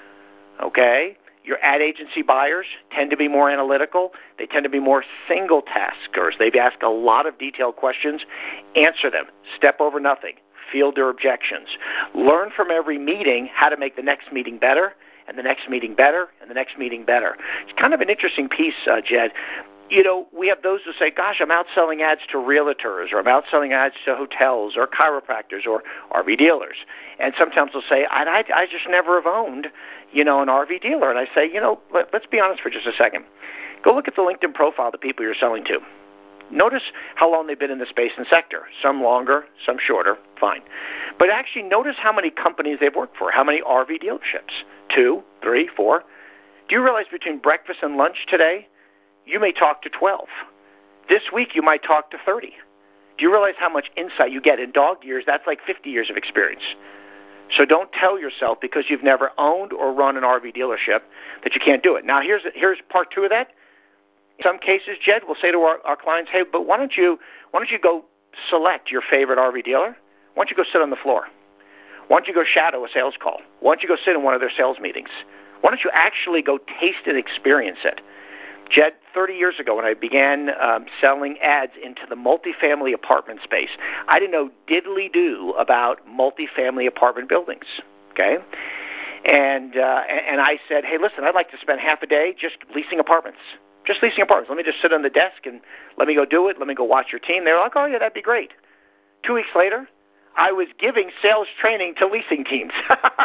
okay? Your ad agency buyers tend to be more analytical. They tend to be more single taskers. They ask a lot of detailed questions. Answer them. Step over nothing. Field their objections. Learn from every meeting how to make the next meeting better, and the next meeting better, and the next meeting better. It's kind of an interesting piece, Jed. You know, we have those who say, gosh, I'm out selling ads to realtors, or I'm out selling ads to hotels, or chiropractors, or RV dealers. And sometimes they'll say, I just never have owned, an RV dealer. And I say, let's be honest for just a second. Go look at the LinkedIn profile of the people you're selling to. Notice how long they've been in the space and sector. Some longer, some shorter, fine. But actually notice how many companies they've worked for, how many RV dealerships. 2, 3, 4. Do you realize between breakfast and lunch today, you may talk to 12. This week, you might talk to 30. Do you realize how much insight you get? In dog years, that's like 50 years of experience. So don't tell yourself because you've never owned or run an RV dealership that you can't do it. Now, here's part 2 of that. In some cases, Jed, we'll say to our clients, hey, but why don't you go select your favorite RV dealer? Why don't you go sit on the floor? Why don't you go shadow a sales call? Why don't you go sit in one of their sales meetings? Why don't you actually go taste and experience it? Jed, 30 years ago when I began selling ads into the multifamily apartment space, I didn't know diddly-do about multifamily apartment buildings, okay? And I said, hey, listen, I'd like to spend half a day just leasing apartments. Just leasing apartments. Let me just sit on the desk and let me go do it. Let me go watch your team. They were like, oh, yeah, that'd be great. 2 weeks later, I was giving sales training to leasing teams.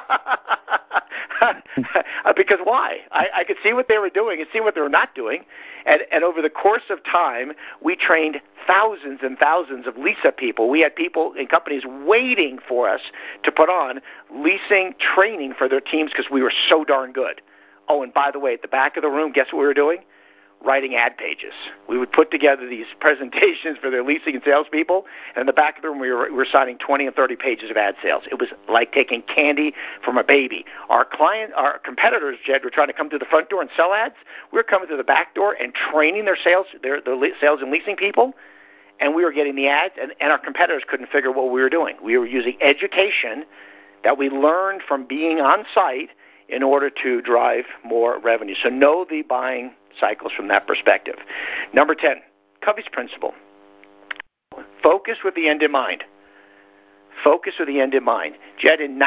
Because why? I could see what they were doing and see what they were not doing. And over the course of time, we trained thousands and thousands of lease-up people. We had people in companies waiting for us to put on leasing training for their teams because we were so darn good. Oh, and by the way, at the back of the room, guess what we were doing? Writing ad pages. We would put together these presentations for their leasing and salespeople, and in the back of the room we were signing 20 and 30 pages of ad sales. It was like taking candy from a baby. Our competitors, Jed, were trying to come through the front door and sell ads. We were coming through the back door and training their sales and leasing people, and we were getting the ads, and our competitors couldn't figure what we were doing. We were using education that we learned from being on site in order to drive more revenue. So know the buying cycles from that perspective. Number 10, Covey's principle. Focus with the end in mind. Focus with the end in mind. Jed, in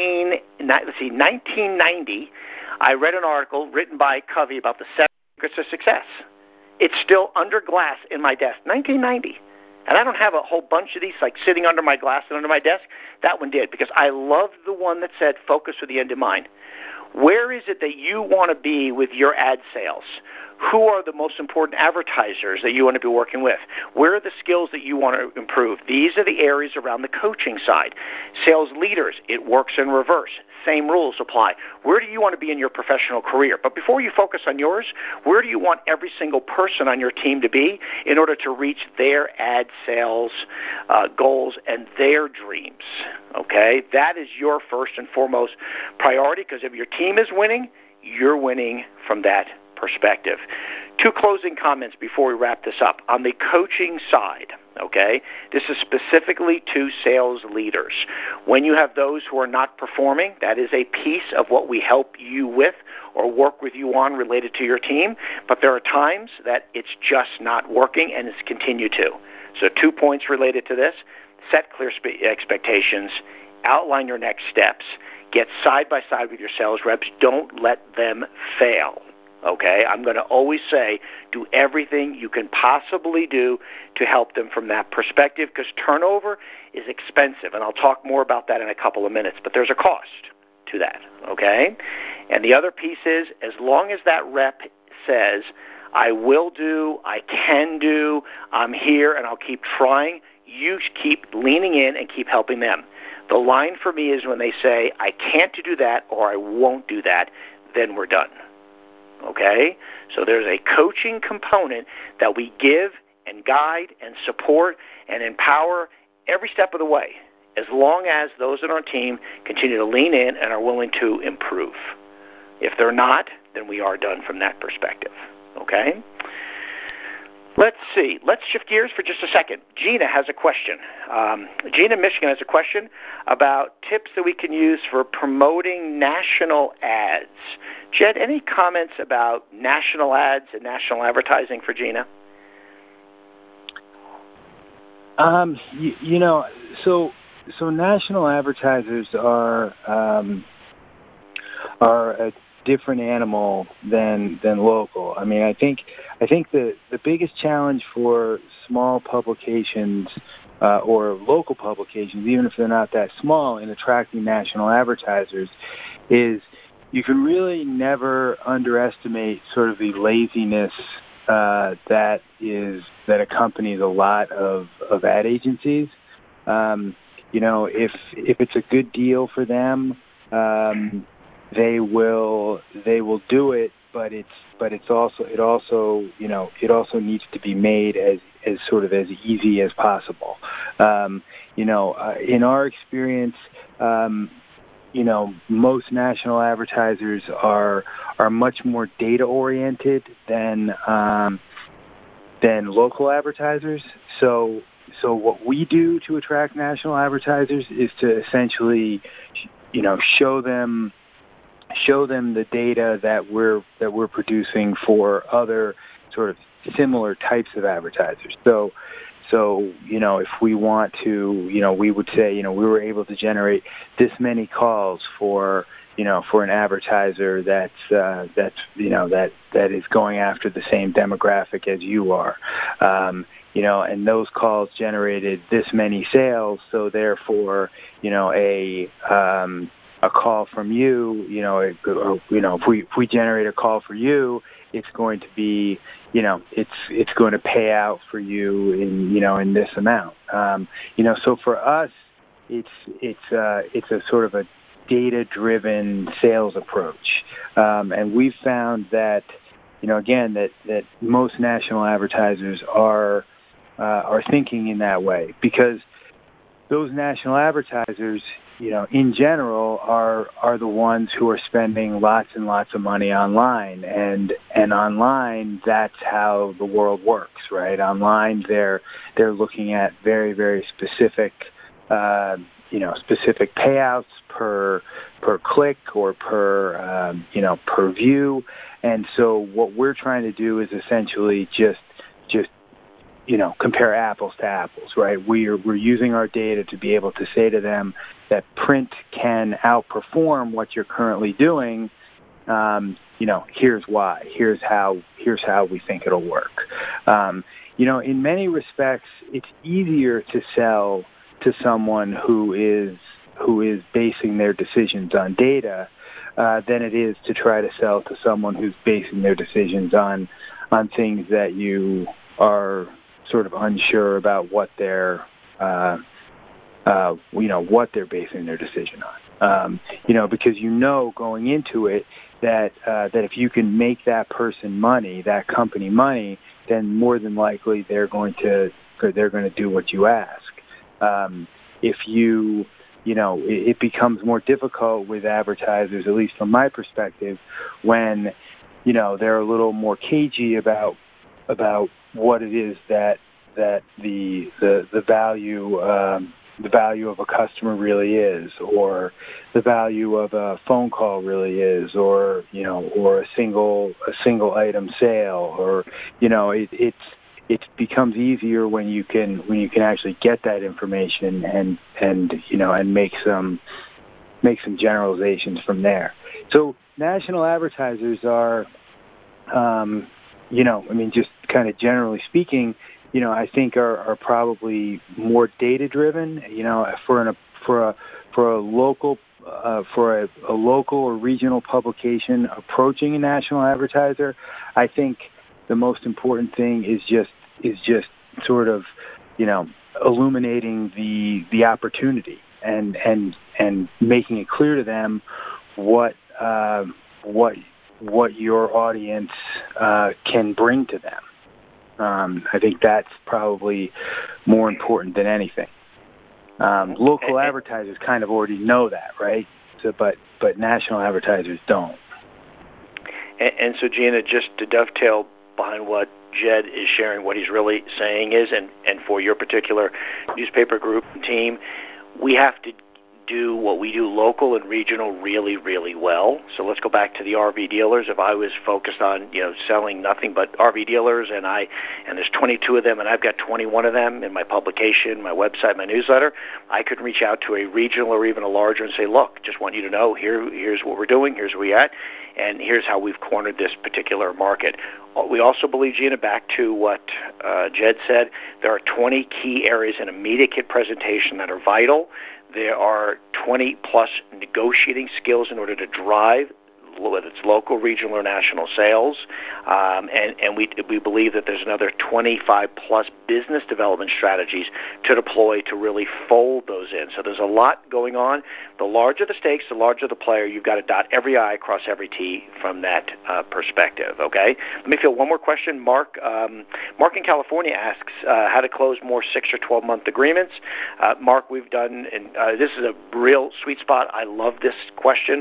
1990, I read an article written by Covey about the 7 secrets of success. It's still under glass in my desk, 1990. And I don't have a whole bunch of these like sitting under my glass and under my desk. That one did because I loved the one that said focus with the end in mind. Where is it that you want to be with your ad sales? Who are the most important advertisers that you want to be working with? Where are the skills that you want to improve? These are the areas around the coaching side. Sales leaders, it works in reverse. Same rules apply. Where do you want to be in your professional career? But before you focus on yours, where do you want every single person on your team to be in order to reach their ad sales goals and their dreams? Okay? That is your first and foremost priority because if your team is winning, you're winning from that perspective. 2 closing comments before we wrap this up. On the coaching side, okay, this is specifically to sales leaders. When you have those who are not performing, that is a piece of what we help you with or work with you on related to your team, but there are times that it's just not working and it's continued to. So 2 points related to this. Set clear expectations, outline your next steps, get side by side with your sales reps. Don't let them fail. Okay, I'm going to always say do everything you can possibly do to help them from that perspective, because turnover is expensive, and I'll talk more about that in a couple of minutes, but there's a cost to that, okay? And the other piece is, as long as that rep says, I will do, I can do, I'm here, and I'll keep trying, you keep leaning in and keep helping them. The line for me is when they say, I can't do that or I won't do that, then we're done. Okay? So there's a coaching component that we give and guide and support and empower every step of the way, as long as those in our team continue to lean in and are willing to improve. If they're not, then we are done from that perspective. Okay? Let's see. Let's shift gears for just a second. Gina has a question. Gina, Michigan, has a question about tips that we can use for promoting national ads. Jed, any comments about national ads and national advertising for Gina? So national advertisers are a different animal than local. I mean, I think the biggest challenge for small publications or local publications, even if they're not that small, in attracting national advertisers is you can really never underestimate sort of the laziness that accompanies a lot of ad agencies. If it's a good deal for them, they will do it, but it also needs to be made as sort of as easy as possible. In our experience, most national advertisers are much more data oriented than local advertisers. So what we do to attract national advertisers is to essentially, show them the data that we're producing for other sort of similar types of advertisers. So if we want to, we would say, we were able to generate this many calls for an advertiser that is going after the same demographic as you are. And those calls generated this many sales, so therefore, a call from you, if we generate a call for you, it's going to be, it's going to pay out for you in this amount. So for us, it's a sort of a data-driven sales approach, and we've found that, again, that most national advertisers are thinking in that way, because those national advertisers, in general, are the ones who are spending lots and lots of money online, and online, that's how the world works, right? Online, they're looking at very, very specific, specific payouts per click or per view, and so what we're trying to do is essentially just compare apples to apples, right? We're using our data to be able to say to them that print can outperform what you're currently doing. Here's why. Here's how we think it'll work. In many respects, it's easier to sell to someone who is basing their decisions on data than it is to try to sell to someone who's basing their decisions on things that you are sort of unsure about what they're basing their decision on. Because going into it that if you can make that person money, that company money, then more than likely they're going to do what you ask. If it becomes more difficult with advertisers, at least from my perspective, when they're a little more cagey about what it is that the value of a customer really is, or the value of a phone call really is, or or a single item sale, or it becomes easier when you can actually get that information and make some generalizations from there. So national advertisers are, just kind of generally speaking, I think are probably more data driven. For a local or regional publication approaching a national advertiser, I think the most important thing is just sort of illuminating the opportunity and making it clear to them what your audience can bring to them. I think that's probably more important than anything. Local advertisers kind of already know that, right? So, but national advertisers don't. And so, Gina, just to dovetail behind what Jed is sharing, what he's really saying is, and for your particular newspaper group and team, we have to do what we do local and regional really, really well. So let's go back to the RV dealers. If I was focused on, selling nothing but RV dealers, and there's 22 of them, and I've got 21 of them in my publication, my website, my newsletter, I could reach out to a regional or even a larger and say, look, just want you to know, here's what we're doing, here's where we're at, and here's how we've cornered this particular market. We also believe, Gina, back to what Jed said, there are 20 key areas in a media kit presentation that are vital. There are 20-plus negotiating skills in order to drive, whether it's local, regional, or national sales. And we believe that there's another 25-plus business development strategies to deploy to really fold those in. So there's a lot going on. The larger the stakes, the larger the player, you've got to dot every I, cross every T from that perspective, okay? Let me field one more question. Mark in California asks how to close more 6 or 12-month agreements. Mark, we've done, and this is a real sweet spot. I love this question,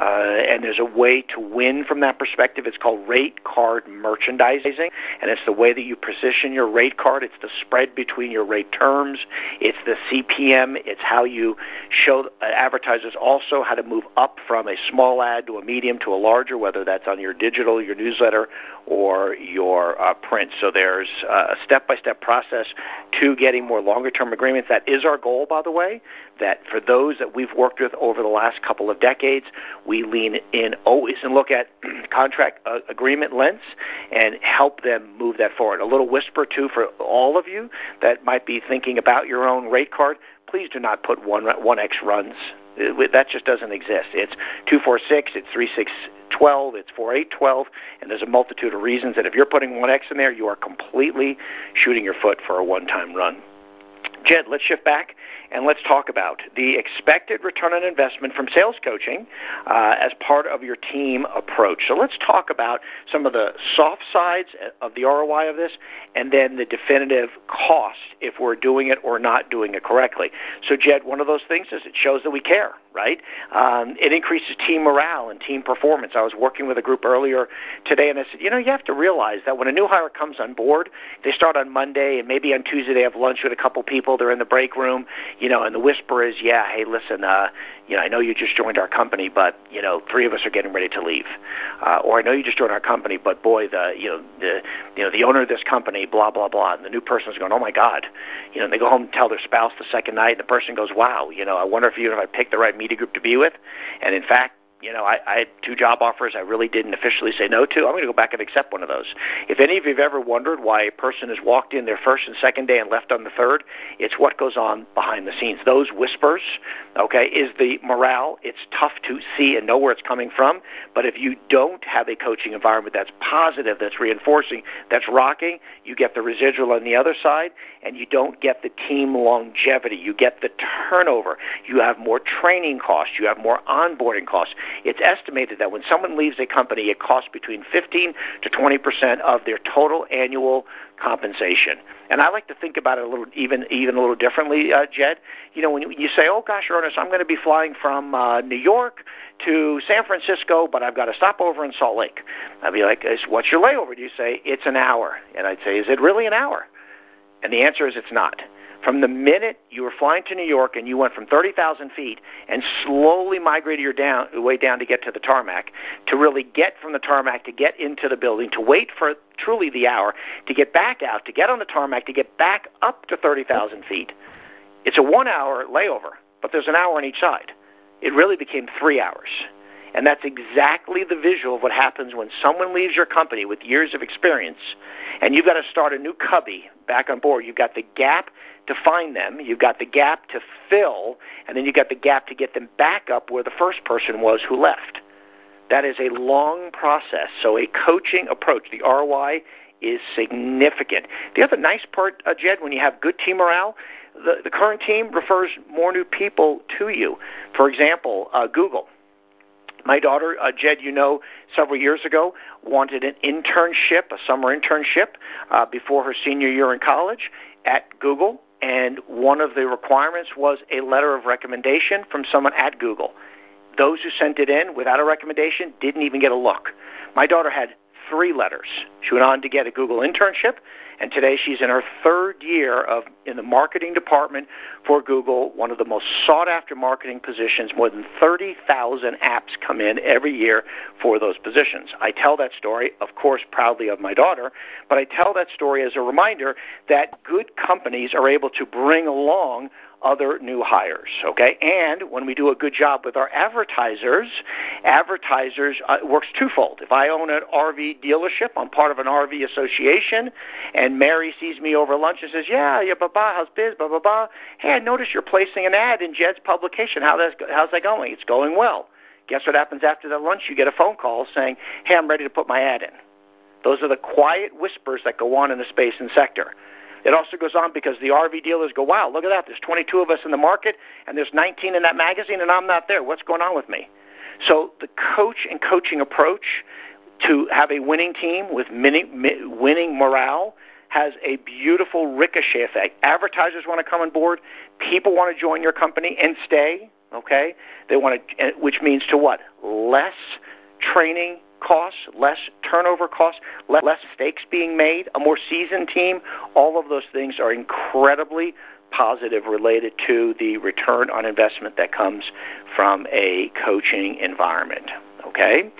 and there's a way to win from that perspective. It's called rate card merchandising, and it's the way that you position your rate card. It's the spread between your rate terms. It's the CPM. It's how you show advertisers also how to move up from a small ad to a medium to a larger, whether that's on your digital, your newsletter, or your print. So there's a step-by-step process to getting more longer-term agreements. That is our goal, by the way, that for those that we've worked with over the last couple of decades, we lean in always and look at contract agreement lengths and help them move that forward. A little whisper, too, for all of you that might be thinking about your own rate card, please do not put 1X runs. That just doesn't exist. It's 246, it's 3612, it's 4812, and there's a multitude of reasons that if you're putting 1X in there, you are completely shooting your foot for a one-time run. Jed, let's shift back and let's talk about the expected return on investment from sales coaching as part of your team approach. So let's talk about some of the soft sides of the ROI of this and then the definitive cost if we're doing it or not doing it correctly. So, Jed, one of those things is it shows that we care, right? It increases team morale and team performance. I was working with a group earlier today, and I said, you have to realize that when a new hire comes on board, they start on Monday, and maybe on Tuesday they have lunch with a couple people. They're in the break room, and the whisper is, hey, listen, I know you just joined our company, but, 3 of us are getting ready to leave. Or I know you just joined our company, but boy, the owner of this company, blah, blah, blah. And the new person's going, oh my God. And they go home and tell their spouse the second night, and the person goes, wow, I wonder if I picked the right media group to be with. And in fact, I had 2 job offers I really didn't officially say no to. I'm going to go back and accept one of those. If any of you have ever wondered why a person has walked in their first and second day and left on the third, it's what goes on behind the scenes. Those whispers, is the morale. It's tough to see and know where it's coming from, but if you don't have a coaching environment that's positive, that's reinforcing, that's rocking, you get the residual on the other side, and you don't get the team longevity. You get the turnover. You have more training costs. You have more onboarding costs. It's estimated that when someone leaves a company, it costs between 15 to 20% of their total annual compensation. And I like to think about it a little, even a little differently, Jed. You know, when you say, "Oh gosh, Ernest, I'm going to be flying from New York to San Francisco, but I've got to stop over in Salt Lake," I'd be like, "What's your layover?" Do you say, "It's an hour?" And I'd say, "Is it really an hour?" And the answer is it's not. From the minute you were flying to New York and you went from 30,000 feet and slowly migrated your way down to get to the tarmac, to really get from the tarmac to get into the building, to wait for truly the hour, to get back out, to get on the tarmac, to get back up to 30,000 feet, it's a 1 hour layover, but there's an hour on each side. It really became 3 hours. And that's exactly the visual of what happens when someone leaves your company with years of experience and you've got to start a new cubby back on board. You've got the gap to find them, you've got the gap to fill, and then you've got the gap to get them back up where the first person was who left. That is a long process. So a coaching approach, the ROI is significant. The other nice part, Jed, when you have good team morale, the current team refers more new people to you. For example, Google. My daughter, Jed, you know, several years ago, wanted an internship, a summer internship, before her senior year in college at Google, and one of the requirements was a letter of recommendation from someone at Google. Those who sent it in without a recommendation didn't even get a look. My daughter had 3 letters. She went on to get a Google internship, and today she's in her 3rd year in the marketing department for Google, one of the most sought-after marketing positions. More than 30,000 apps come in every year for those positions. I tell that story, of course, proudly of my daughter, but I tell that story as a reminder that good companies are able to bring along other new hires, okay? And when we do a good job with our advertisers works twofold. If I own an RV dealership, I'm part of an RV association, and Mary sees me over lunch and says, yeah, blah, how's biz, blah, blah, blah. Hey, I noticed you're placing an ad in Jed's publication. How's that going? It's going well. Guess what happens after that lunch? You get a phone call saying, hey, I'm ready to put my ad in. Those are the quiet whispers that go on in the space and sector. It also goes on because the RV dealers go, wow, look at that. There's 22 of us in the market, and there's 19 in that magazine, and I'm not there. What's going on with me? So the coach and coaching approach to have a winning team with winning morale has a beautiful ricochet effect. Advertisers want to come on board. People want to join your company and stay, okay? They want to, which means to what? Less training costs, less turnover costs, less mistakes being made, a more seasoned team. All of those things are incredibly positive related to the return on investment that comes from a coaching environment. Okay?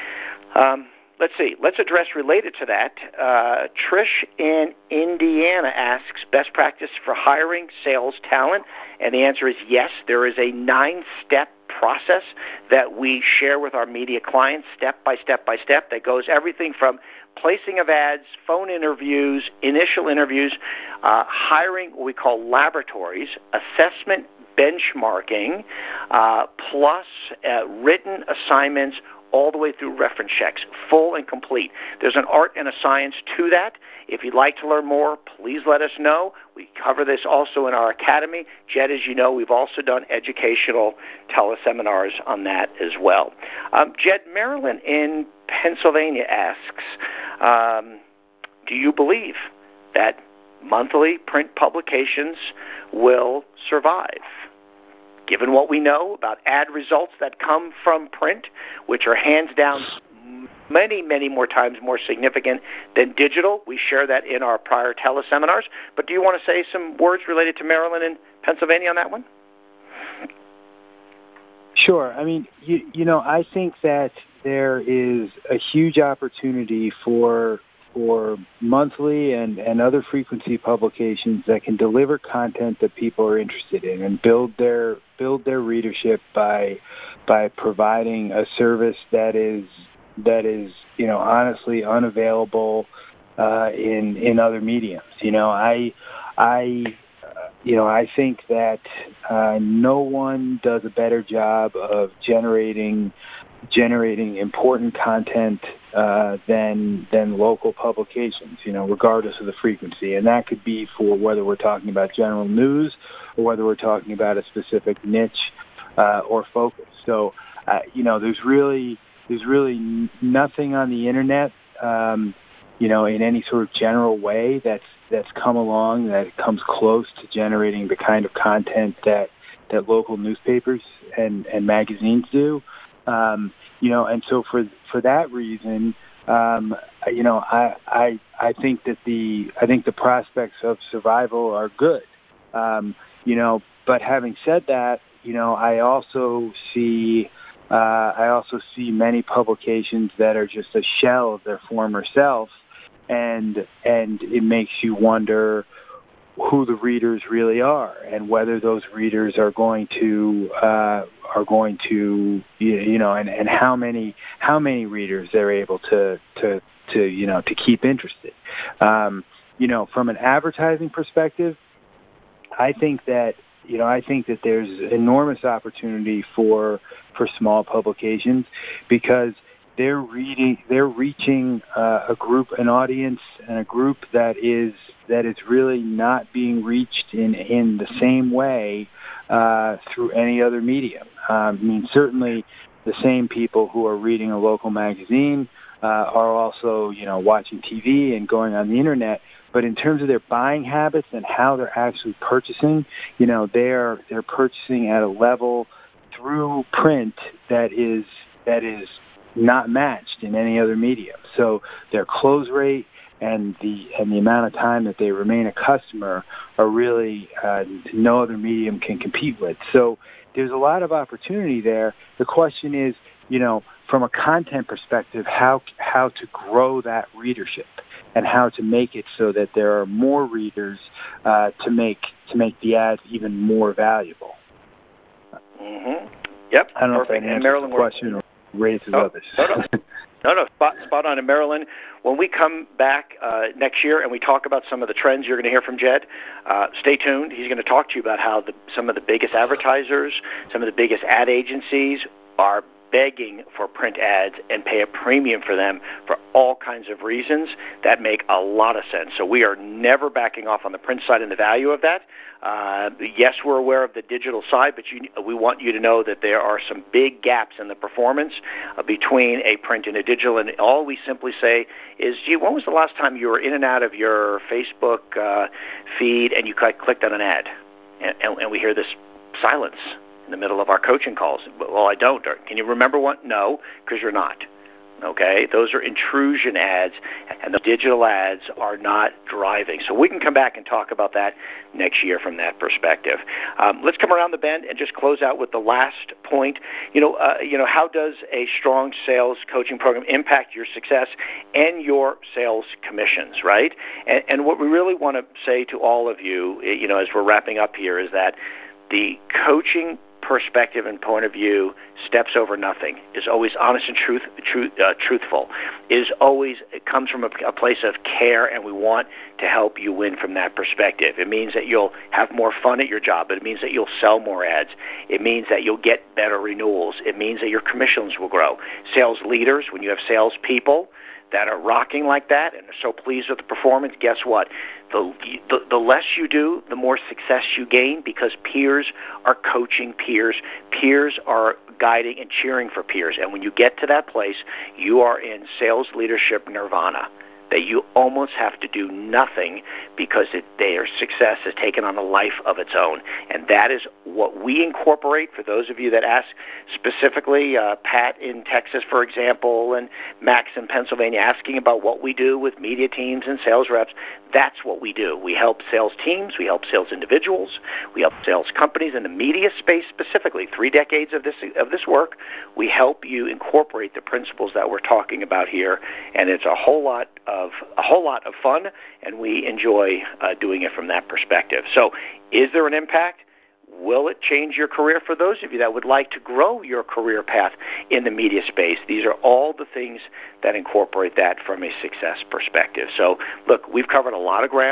Let's see. Let's address related to that. Trish in Indiana asks, best practice for hiring sales talent? And the answer is yes. There is a 9-step process that we share with our media clients step by step by step that goes everything from placing of ads, phone interviews, initial interviews, hiring what we call laboratories, assessment, benchmarking, plus written assignments, all the way through reference checks, full and complete. There's an art and a science to that. If you'd like to learn more, please let us know. We cover this also in our academy. Jed, as you know, we've also done educational teleseminars on that as well. Jed, Marilyn in Pennsylvania asks, do you believe that monthly print publications will survive? Given what we know about ad results that come from print, which are hands down many, many more times more significant than digital. We share that in our prior teleseminars. But do you want to say some words related to Maryland and Pennsylvania on that one? Sure. I mean, you know, I think that there is a huge opportunity for monthly and other frequency publications that can deliver content that people are interested in and build their readership by providing a service that is you know, honestly unavailable in other mediums. You know, I think that no one does a better job of generating important content than local publications, you know, regardless of the frequency. And that could be for whether we're talking about general news or whether we're talking about a specific niche or focus. So there's really nothing on the internet, in any sort of general way that's come along that comes close to generating the kind of content that local newspapers and magazines do. And so for that reason, I think that the prospects of survival are good. But having said that, I also see many publications that are just a shell of their former self, and it makes you wonder who the readers really are and whether those readers are going to and how many readers they're able to keep interested. From an advertising perspective, I think that there's enormous opportunity for small publications because they're reaching an audience and a group that is really not being reached in the same way through any other medium. Certainly the same people who are reading a local magazine are also, watching TV and going on the internet. But in terms of their buying habits and how they're actually purchasing, they're purchasing at a level through print that is not matched in any other medium. So their close rate and the amount of time that they remain a customer are really no other medium can compete with. So there's a lot of opportunity there. The question is, from a content perspective, how to grow that readership and how to make it so that there are more readers to make the ads even more valuable. Mm-hmm. Yep. I don't know if that answers the question or raises others. No, spot on. And Marilyn, when we come back next year and we talk about some of the trends you're going to hear from Jed, stay tuned. He's going to talk to you about how some of the biggest advertisers, some of the biggest ad agencies are begging for print ads and pay a premium for them for all kinds of reasons that make a lot of sense. So we are never backing off on the print side and the value of that. Yes, we're aware of the digital side, but we want you to know that there are some big gaps in the performance between a print and a digital, and all we simply say is, gee, when was the last time you were in and out of your Facebook feed and you clicked on an ad? And we hear this silence in the middle of our coaching calls. Well, I don't. Can you remember one? No, because you're not. Okay? Those are intrusion ads, and the digital ads are not driving. So we can come back and talk about that next year from that perspective. Let's come around the bend and just close out with the last point. How does a strong sales coaching program impact your success and your sales commissions, right? And what we really want to say to all of you, as we're wrapping up here, is that the coaching perspective and point of view steps over nothing, is always honest and truthful, it comes from a place of care, and we want to help you win from that perspective. It means that you'll have more fun at your job. It means that you'll sell more ads. It means that you'll get better renewals. It means that your commissions will grow. Sales leaders, when you have sales people that are rocking like that and are so pleased with the performance, guess what? The less you do, the more success you gain, because peers are coaching peers. Peers are guiding and cheering for peers. And when you get to that place, you are in sales leadership nirvana, that you almost have to do nothing because their success has taken on a life of its own. And that is what we incorporate. For those of you that ask specifically, Pat in Texas, for example, and Max in Pennsylvania, asking about what we do with media teams and sales reps, that's what we do. We help sales teams, we help sales individuals, we help sales companies in the media space specifically. 3 decades of this work, we help you incorporate the principles that we're talking about here, and it's a whole lot of fun, and we enjoy doing it from that perspective. So, is there an impact? Will it change your career? For those of you that would like to grow your career path in the media space, these are all the things that incorporate that from a success perspective. So, look, we've covered a lot of ground.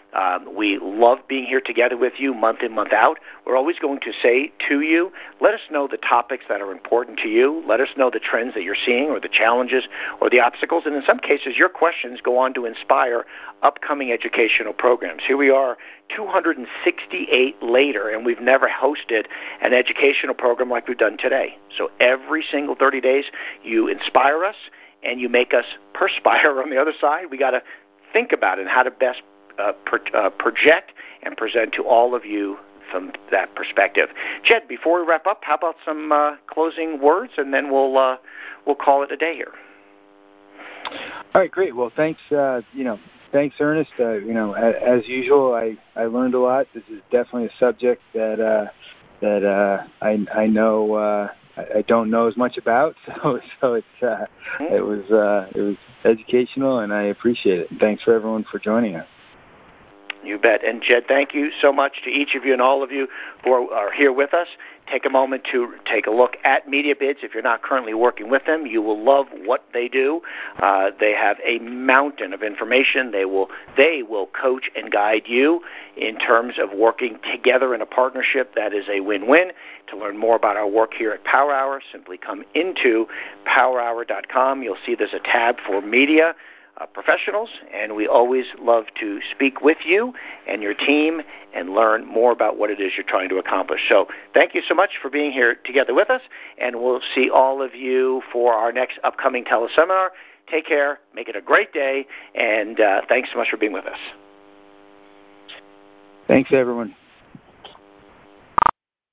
We love being here together with you month in, month out. We're always going to say to you, let us know the topics that are important to you. Let us know the trends that you're seeing or the challenges or the obstacles. And in some cases, your questions go on to inspire upcoming educational programs. Here we are 268 later, and we've never hosted an educational program like we've done today. So every single 30 days, you inspire us and you make us perspire on the other side. We got to think about it and how to best project and present to all of you from that perspective. Jed, before we wrap up, how about some closing words, and then we'll call it a day here. All right, great. Well, thanks. Thanks, Ernest. As usual, I learned a lot. This is definitely a subject that I know I don't know as much about. So it was educational, and I appreciate it. And thanks for everyone for joining us. You bet. And Jed, thank you so much to each of you and all of you who are here with us. Take a moment to take a look at MediaBids. If you're not currently working with them, you will love what they do. They have a mountain of information. They will coach and guide you in terms of working together in a partnership that is a win-win. To learn more about our work here at Power Hour, simply come into powerhour.com. You'll see there's a tab for media professionals, and we always love to speak with you and your team and learn more about what it is you're trying to accomplish. So thank you so much for being here together with us, and we'll see all of you for our next upcoming teleseminar. Take care, make it a great day, and thanks so much for being with us. Thanks, everyone.